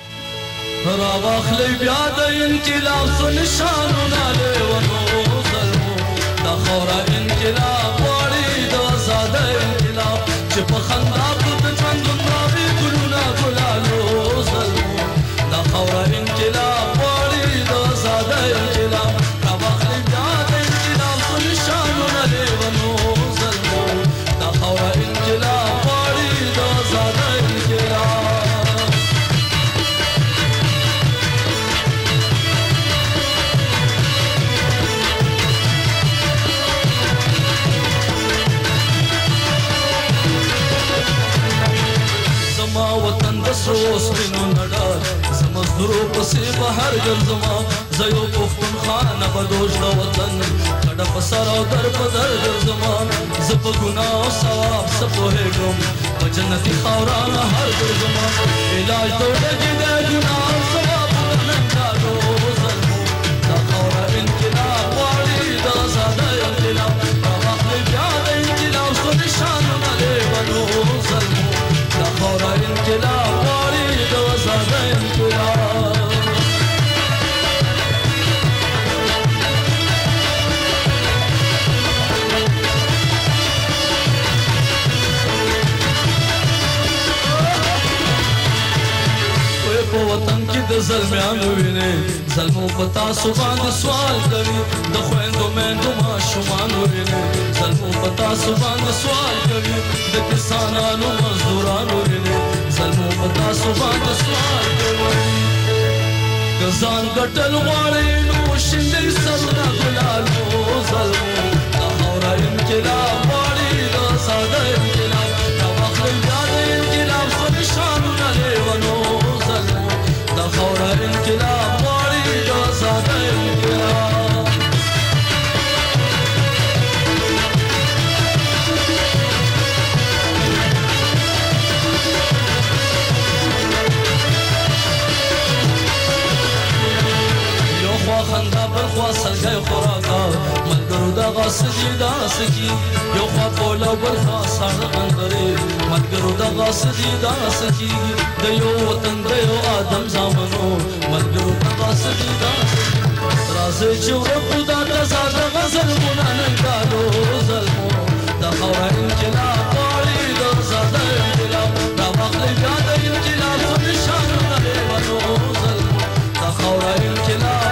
را واخلی بیا د انقلاب نشانونه لیونو ظلمو د خورا انقلاب غواړي د آزادۍ انقلاب چې په خندا د ژوند ناوي ګلونه ګلالو ظلمو د خورا انقلاب غواړي د آزادۍ انقلاب را واخلی بیا د انقلاب نشانونه لیونو ظلمو د خورا انقلاب غواړي د آزادۍ انقلاب زما وطن د سوسپینو نډار زمزدورو پسې بهر ګرځما زه یو پښتونخوا بدوش د وطن کډه په سر او در په در ګرځما زه په ګناه او ثواب څه پوهېږم په جنتي خاورانه هر ګرځما علاج د ډګې وطن کې د ظلمیانو ویني ظلمو پتا سبحان سوال کوي د خويندو مېندو ماشومان ویني ظلمو پتا سبحان سوال کوي د کسانانو مزدورانو ویني ظلمو پتا سبحان سوال کوي کزان ګټل غواړي نو شندې سره ګلالو ظلمو دا اورا انقلاب غواړي دا ساده انقلاب دا واخل یاد انقلاب نشانونه لیونو ظلمو دا اورا انقلاب غواړي دا ساده انقلاب خندا بل خوا سلګي خوراکا ملګرو دا غاسدي دا سکی یو خوا کولا بل خوا سړ غندري ملګرو دا غاسدي دا سکی د یو وطن د یو ادم زامنو ملګرو دا غاسدي دا راځي چې خدا د زړه غزل مونږ نه کالو ظلمو دا خورا انقلاب غواړي دا زړه انقلاب دا وخت بیا د انقلاب نشانونه لیونو ظلمو دا خورا انقلاب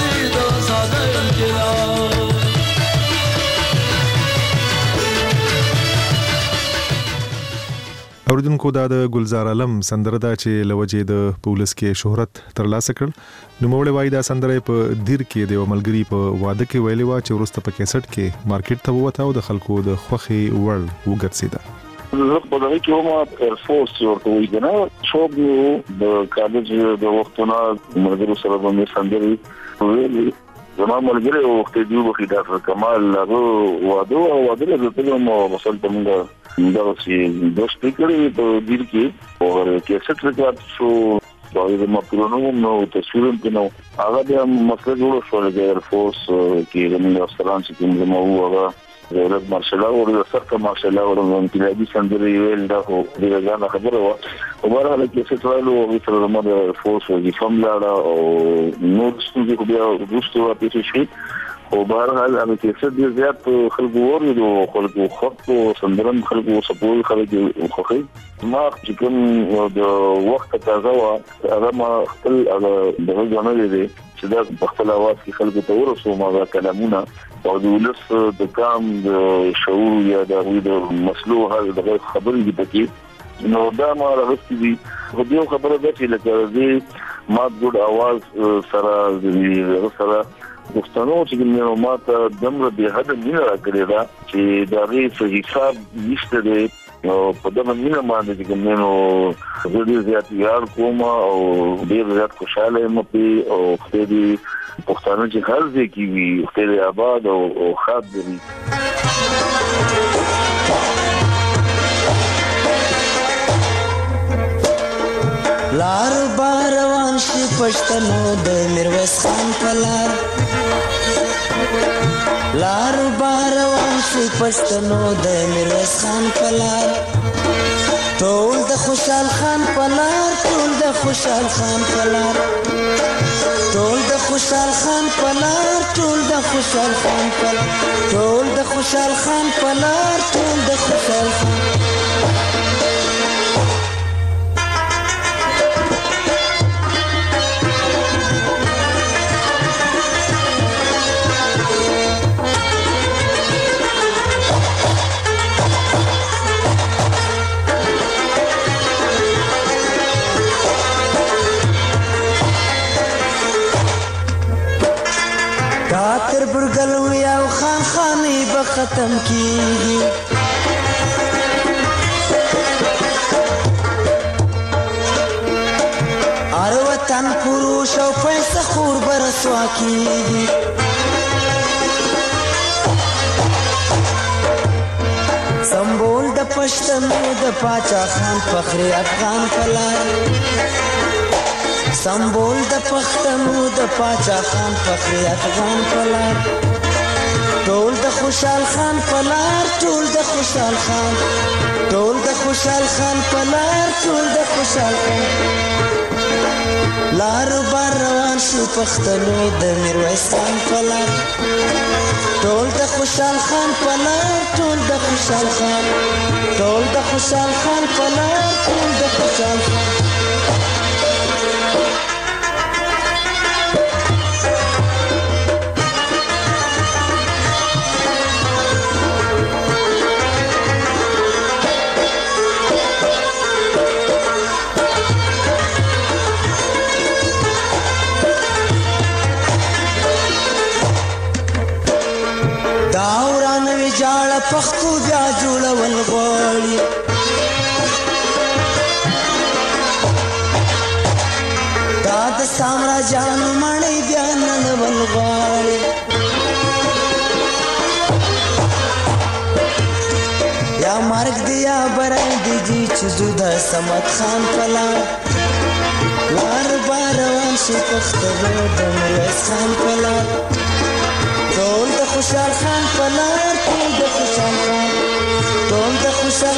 اوریدونکو دا د ګلزار عالم سندره ده چې لوجې د پولیس کې شهرت ترلاسه کړ نو موږ وایي دا سندره په دیر کې د ملګری په واده کې ویلې و چې ورسته په کیسټ کې مارکیټ ته وته او د خلکو د خوخي ور وګرځیدا زه په دغه کې هم ایرفورس ورته وایي نه شوب د کالج د وختونو ملګرو سره باندې سندري ویلې زما ملګری وخت دی وخت دا کمال هغه واده له ټولو مو مسل تمګه دا چې د سپیکرې په دیر کې او کیسټ ریکارډ شو دا د مپرونو نو تصویر کې نو هغه د مسله جوړ شو د ایرفورس کې د افسران چې کوم هغه د مارشال او د سرکه مارشال او د انقلابي سندري ویل دا خو د ځان خبره و او برابر کې څه ټولو او تر د فورس او د فاملا او نو څنګه خو بیا وروسته ورته شي او برابر هغه کې څه د زیات خلکو ورته خلکو خط سندرم خلکو سپول خلکو خوخي ما چې کوم د وخت تازه و هغه ما خپل دغه ځانل دي چې دا په خپل आवाज کې خلکو ته ورسو ما کلامونه او د ولس د کام د شعور یا د مسلو هغه د خبرې دي پکې نو دا ما راغستې دي خو یو خبره ده چې لکه دې ما ګډ आवाज سره دوستانو چې موږ ماته دمر به حد نه راکړی دا چې دا ری په حساب نشته دی او په دغه مینه باندې چې موږ ډېر زیات یار کوم او ډېر زیات خوشاله یم په او خپلې پښتانه چې هر ځای کې وي خپلې آباد او خاص دي لار باروان شي پښتنو د میرویس خان پلار لار باروان شي پښتنو د میرویس خان پلار ټول د خوشحال خان پلار ټول د خوشحال خان پلار ټول د خوشحال خان پلار ټول د خوشحال خان پلار ټول د خوشحال خان پلار ټول د خوشحال خان کاتر برګلوي او خان خاني به ختم کیږي ار وطن پروش او پیسې خور برسوا کیږي سمبول د پښتنو د پاچا خان فخر افغان پلار سمبول د پښتنو د پاچا خان فخر افغان پلار ټول د خوشحال خان پلار ټول د خوشحال خان ټول د خوشحال خان پلار ټول د خوشحال خان لار بار روان شو پښتنو د میرویس خان پلار ټول د خوشحال خان پلار ټول د خوشحال خان ټول د خوشحال خان پلار ټول د خوشحال خان پښتو بیا جوړول غواړي دا د سامراجانو مړی بیا نړول غواړي یا مرګ دی یا برای دی جی چې زو د صمد خان پلار لار باروان شي پښتنو د میرویس خان پلار ټول د خوشحال خان پلار ټول د خوشحال خان ټول د خوشحال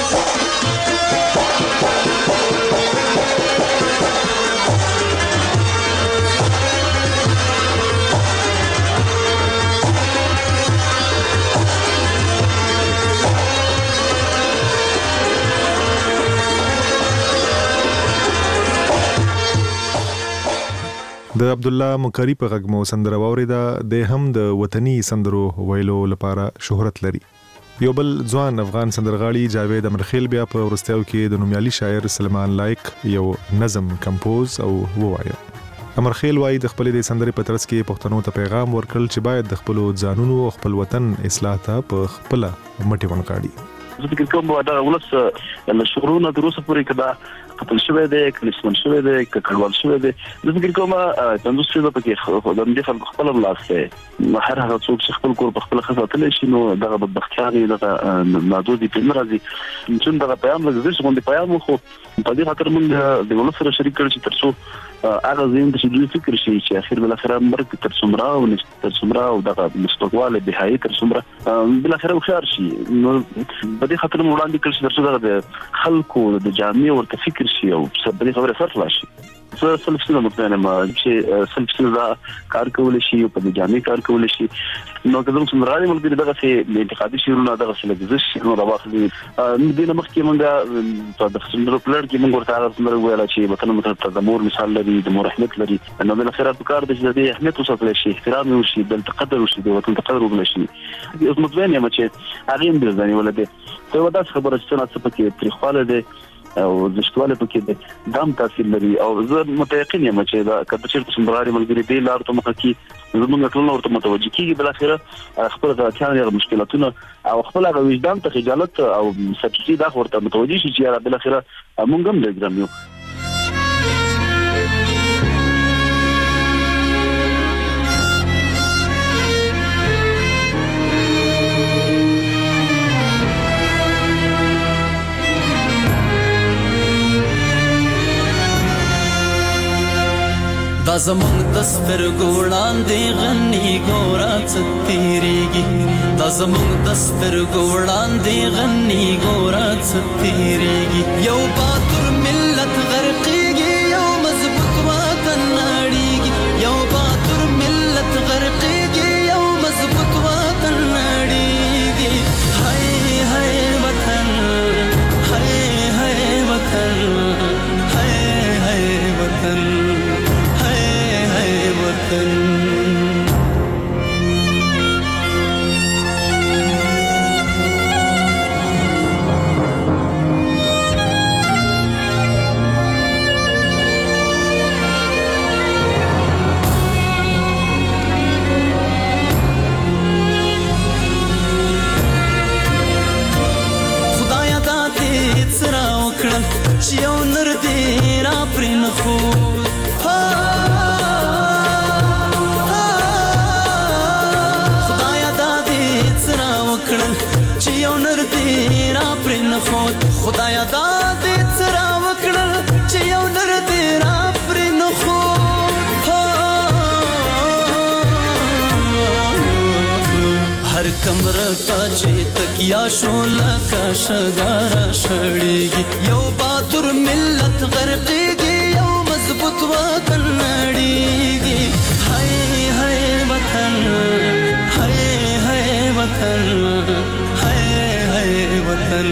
د عبد الله مکری په غږ مو سندره واوریده د هم د وطني سندرو ویلو لپاره شهرت لري یو بل ځوان افغان سندرغاړي جاوید امرخیل بیا په ورستیاو کې د نومیالي شاعر سلمان لایق یو نظم کمپوز او ووایو امرخیل وایي د خپل د سندرې په ترڅ کې پښتنو ته پیغام ورکړل چې باید د خپل ځانونو او خپل وطن اصلاح ته په خپل مټي ونکاړي زه فکر کوم دا ولس له شغلونو دروسه پورې کدا قتل شوی دی کلیسمن شوی دی کډوال شوی دی زه فکر کوم تاسو څه په کې خو د دې خلکو خپل لاس دی هر هغه څوک چې خپل کور په خپل خزاتل شي نو دغه بدبختیانه دغه نادودي په مرزي چې دغه پیغام د څه باندې پیغام خو په دې خاطر موږ د ولس سره شریک کړی چې ترڅو هغه زین چې دوی فکر شي چې اخر بل اخر مرګ تر څومره او تر څومره او دغه مستقبل بهایي تر څومره بل اخر خيار شي نو په دې خاطر موږ وړاندې کړی چې ترڅو د خلکو د جامع ورته فکر شي او په دې خبره فرق راشي زه سلسله مطمئنه ما چې سلسله کار کول شي او په جامع کار کول شي نو که زموږ سندرغاړي ملګري دغه څه انتقادي شعرونه دغه څه لګزش نو راوخلي د مخکې موږ په د سندرو پلان کې موږ ورته سندرو ویل چې وطن متحد د مور مثال لري د مور اهمیت لري نو د خیرات کار د دې اهمیت وساتل شي احترام وشي بل تقدر وشي د وطن تقدر وکړي شي اوس مطمئن یم چې هغه هم ځاني ولده ته ودا خبره چې څنګه څه پکې تاریخواله ده او زشتواله پکې ده دام تاثیر لري او زه متيقن یم چې دا کله چې سندرغاړي ملګري دی لار ته مخ کې زموږ ټول ورته متوجه کیږي بل اخره خپل د ځان مشکلاتونه او خپل د وجدان ته خجالت او سچتي دا ورته متوجه شي چې بل اخره موږ هم لګرم یو دا زمونږ د سترګو وړاندې غني ګوره څه تېرېږي دا زمونږ د سترګو وړاندې غني ګوره څه تېرېږي یو باتور ملت غرقېږي یو مضبوط وطن نړېږي یو باتور ملت غرقېږي یو مضبوط وطن نړېږي هاي هاي وطن هاي هاي وطن هاي هاي وطن خدایا دا دې سره وکړل چې یو نر دې را پرې نه خور خدایا دا دې سره وکړل چې یو نر دې را پرې نه خور هر کمره ته چې تکیا شو لکه شګاره شړېږي یو باتور ملت غرقېږي یو مضبوط وطن نړېږي هاي هاي وطن هاي هاي وطن هاي هاي وطن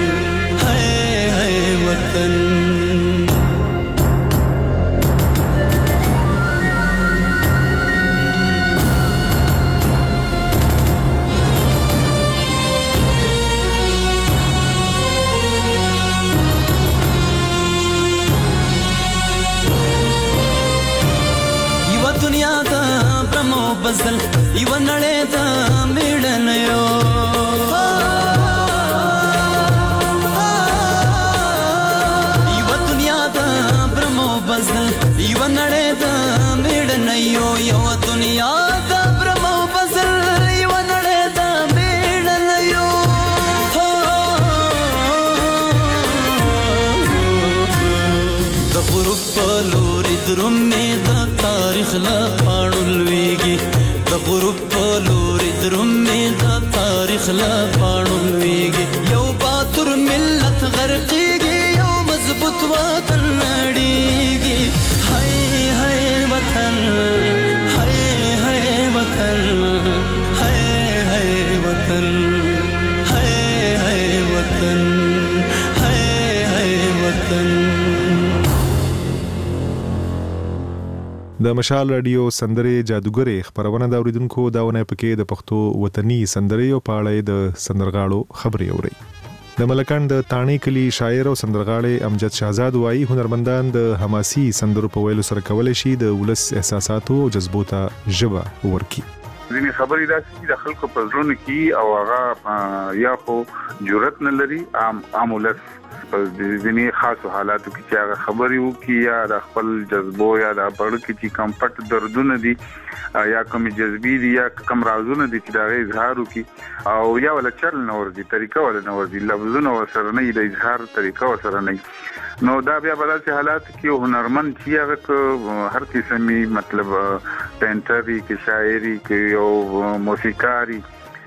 یو دنیا دا برمو بزل یو نړۍ دا میړنیو درومې د تاریخ لا پاڼو لویږي د غروب په لوري درومې د تاریخ لا پاڼو لویږي یو باتور ملت غرقېږي یو مضبوط وطن نړېږي هاي هاي وطن هاي هاي وطن هاي هاي وطن هاي هاي وطن هاي هاي وطن. د مشال رادیو سندرې جادوګرې خبرونه دا اوریدونکو داونه پکې د پښتو وطني سندرې او پاړې د سندرغاړو خبرې اوري. د ملکان د تانی کلی شاعر او سندرغاړي امجد شهزاد وایي هنرمندان د حماسي سندرو په ویلو سره کولای شي د ولس احساساتو او جذبو ته ژبه ورکړي. ځینې خبرې داسې د خلکو په زړونو کې او هغه یا خو جرأت نه لري عام ولس په ځینې خاصو حالاتو کې چې هغه خبرې وکړي یا د خپل جذبو یا د بړو کې چې کم پټ دردونه دي یا کوم جذبي دي یا کوم رازونه دي چې دا غي اظهار وکړي او یا ولا چل نه ورځي طریقه ولا نه ورځي لفظونه سره نه د اظهار طریقه سره نه نو دا بیا په داسې حالات کې هنرمند چې هغه هر قسمي مطلب پینټري کې شاعري کې او موسیقاري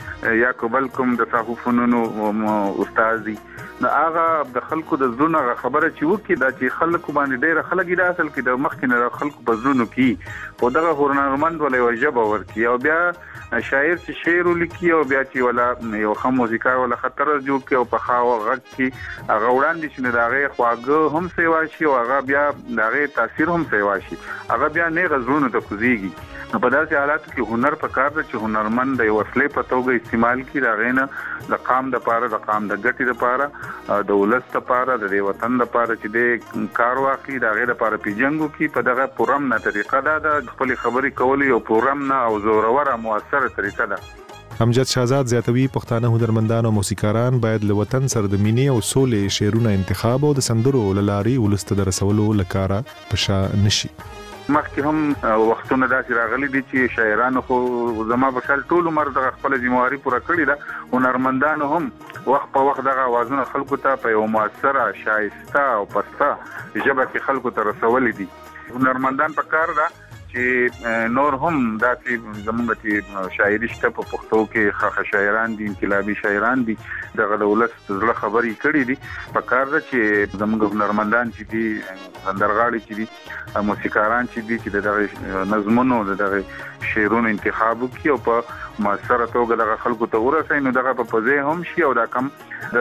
یا قبل کوم د صحافونو استاد دي نو هغه د خلکو د زړونو خبره چې وکي دا چې خلکو باندې ډېر خلک د اصل کې د مخکنه خلکو په زړونو کې او دغه هنرمند ولې وجبه ورکی او بیا شاعر چې شعر ولیکي او بیا چې ولا یو خام موسیقار ولا خطر جوړ کې او په خاو غږ کې هغه وړاندې چې دغه خواږه هم سیوا شي او هغه بیا دغه تاثیر هم سیوا شي هغه بیا نه غزرونو ته کوزيږي. په داسې حالاتو کې هنر په کار دی چې هنرمند د وسلې په توګه استعمال کړي راغې نه د قام د پاره د قام د ګټې د پاره د ولست د پاره د وطن د پاره چې د کار واقعي د غیر لپاره پیجنګو کې په دغه پرم نه طریقه ده د خپل خبرې کولې او پرم نه او زوروره موثره طریقه ده. امجد شهزاد زیاتوي پښتانه هنرمندان او موسیقاران باید له وطن سره د مینې او سولې شعرونه انتخاب او د سندرو لاري ولست د رسولو لپاره پشا نشي. مخکې هم وختونه داسې راغلي دي چې شاعرانو خو زما په خیال ټول عمر د خپل ذمہواری پوره کړې ده هنرمندانو هم وخت په وخت دغه اوازونه خلکو ته په یو موثره شایسته او پسته ژبه کې خلکو ته رسولي دي. هنرمندان په کار ده چې نور هم داسې زموږ چې شاعري شته په پښتو کې ښه شاعران دي انقلابي شاعران دي دغه د ولس زړه خبرې کړې دي په کار ده چې زموږ هنرمندان چې دي سندرغاړي چې دي موسیقاران چې دي چې دغه نظمونو دغه شعرونو انتخاب وکړي او په موثره توګه دغه خلکو ته ورسوي نو دغه په پځې هم شي او دا کم د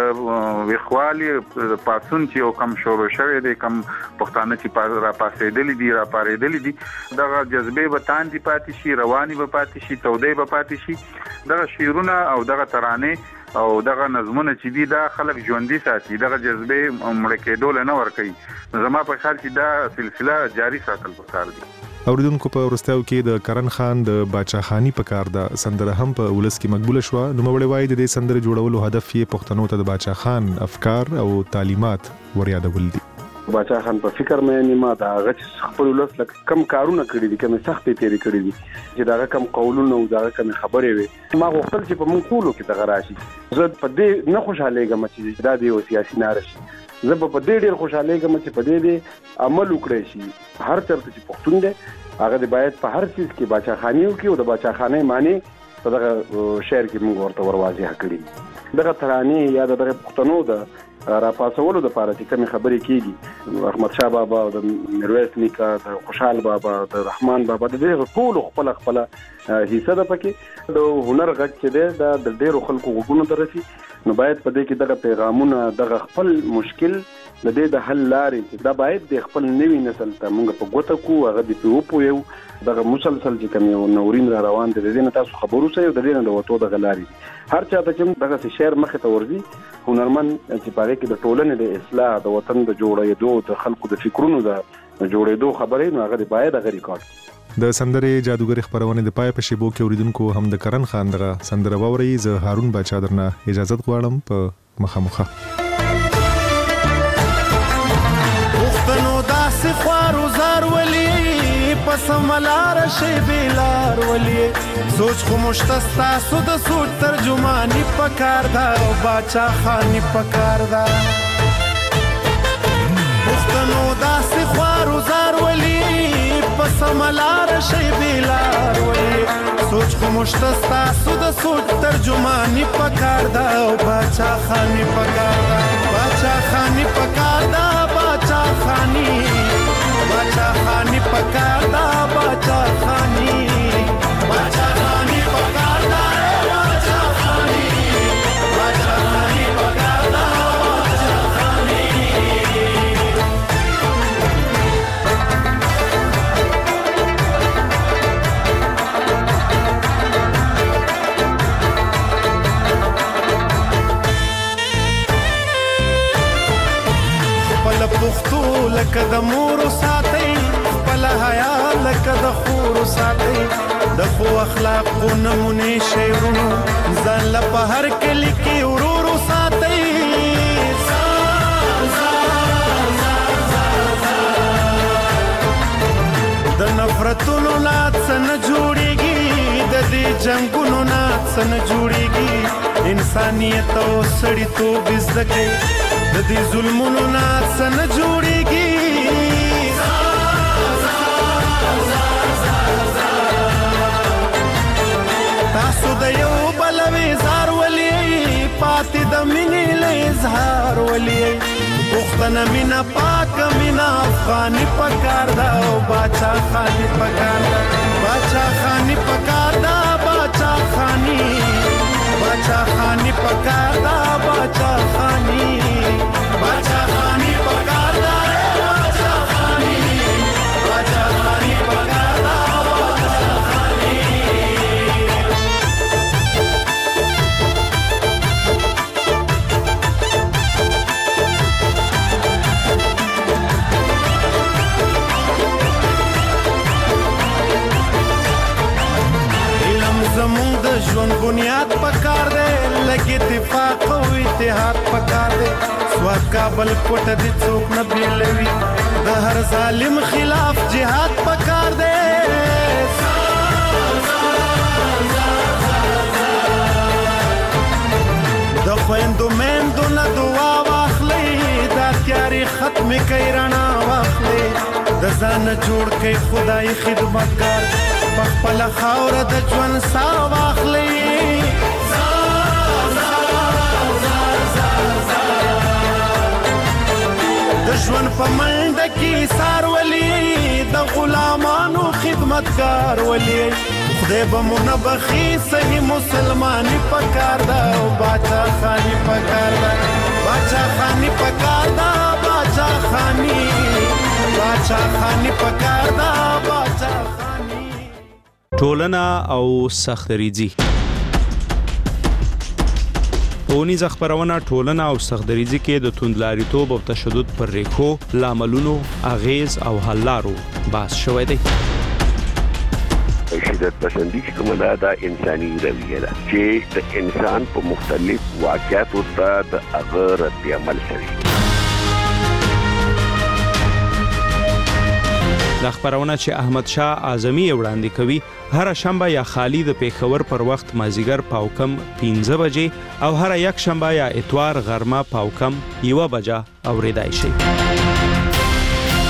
ویخوالي پاسون چې او کم شروع شوی دی کم پښتانه چې را پاسېدلې دي را پارېدلې دي دغه جذبه به تاندې پاتې شي رواني به پاتې شي تودې به پاتې شي دغه شعرونه او دغه ترانه او دغه نظمونه چې دي دا خلک ژوندۍ ساتي دغه جذبه مړ کېدل نه ور کوي زما په خیال چې دا سلسله جاری ساتل پکار دي. اوریدونکو په ورستاو کې د کرن خان د باچا خانی په کار ده سندره هم په ولس کې مقبوله شو نو مړ وای د دې سندره جوړولو هدف یې پښتنو ته د باچا خان افکار او تعلیمات وريادول دي. باچا خان په فکر مې نیمه دا غچ خپل ولس لکه کم کارونه کړی دي کوم سختې تیری کړی دي چې دا کم قولونه او دا کم خبرې وي ما غوښتل چې په مونږ کولو کې دغه راشي زه په دې نه خوشاله ګم چې دا دی او سیاسي نارشي زه په دې ډېر خوشاله ګم چې په دې عمل وکړي شي هر چرته چې پښتون دی هغه د باید په هر چیز کې باچا خانیو کې او د باچا خانه معنی په دغه شعر کې موږ ورته ورواضح کړی دغه ترانه یا دغه پښتنو د را پاسولو د لپاره چې کوم خبرې کیږي احمد شاه بابا او د میرویس نیکه د خوشحال بابا د رحمان بابا د دې ټول خپل حصہ ده پکې د هنر غږ چې ده د ډېرو خلکو وګونو درسي نو باید په دې کې دغه پیغامونه دغه خپل مشکل د دې د حل لارې دا باید د خپل نوي نسل ته موږ په ګوته کو هغه د پیوپو یو دغه مسلسل چې کوم یو نورین را روان دي د دې نه تاسو خبرو سره د دې نه د وټو د غلاري هر چا ته چې دغه شعر مخه ته ورځي هنرمن چې پاره کې د ټولنې د اصلاح د وطن د جوړېدو د خلکو د فکرونو د جوړېدو خبرې نو هغه باید هغه ریکارډ د سندرې جادوګر خبرونه د پای په شیبو کې اوریدونکو هم د کرن خان دغه سندره ووري ز هارون بچا درنه اجازه غواړم په مخامخه وختنو داسې خوارو زار ولي پس ملار شي بلار ولي سوچ خو مشتستا سود سوچ ترجمانی پکار دا او باچا خانی پکار دا وختنو داسې خوارو زار ولي ملار شي بیلار ولې سوچ خو مشتستا سود سوچ ترجمانی پکار دا او باچا خانی پکار دا باچا خانی پکار دا باچا خانی باچا خانی پکار دا باچا خانی باچا خانی پکار دا باچا خانی باچا خانی پکار دا باچا خانی پختو لکه د مور ساتي خپل حیا لکه د خور ساتي د خو اخلاق نمونه شیرونو ځان له په هر کلی کې ورور ساتي د نفرتونو نات سن جوړيږي د دې جنگونو نات سن جوړيږي انسانيت او سړیتوب زده د دې ظلمونو نه څه نه جوړيږي تاسو د یو بل وزار ولي پاتې د مینې له اظهار ولي پښتنه مینا پاک مینا افغاني پکار دا او باچا خاني پکار دا باچا خاني پکار دا باچا خاني باچا خاني پکار دا باچا خاني باچا خاني پکار دا باچا خاني باچا خاني پکار دا باچا خاني علم زمون د ژوند بنیاد پکار دی لګي اتفاق او اتحاد پکار دی سواد کابل کوټ دي څوک نه بیلوي د هر ظالم خلاف جهاد پکار دی د خويندو مندو نه دعا واخلي دا تیاری ختم کوي رڼا واخلي د ځان جوړ کوي خدای خدمتګار خپل خاور د ژوند سا واخلي د ژوند په منډه کې سار ولي د غلامانو خدمتګار ولي خدای به منبخي صحیح مسلماني پکار دا او باچا خاني پکار دا باچا خاني پکار دا باچا خاني باچا خاني پکار دا باچا خاني ټولنه او سختریزي پونیز خبرونه ټولنه او سختریزي کې د توندلاریتوب او تشدد پر ریښو لاملونو اغیز او حل لارو بحث شوی دی شدت پسندی کومه دا انساني رویه ده چې د انسان په مختلف واقعاتو ته د هغه رد عمل کوي د خبرونه چې احمد شاه اعظمي وړاندې کوي هر شنبه یا خالی د پیښور پر وخت مازیګر پاوکم 15 بجې او هر یک شنبه یا اتوار غرمه پاوکم 1 بجه اوریدای شي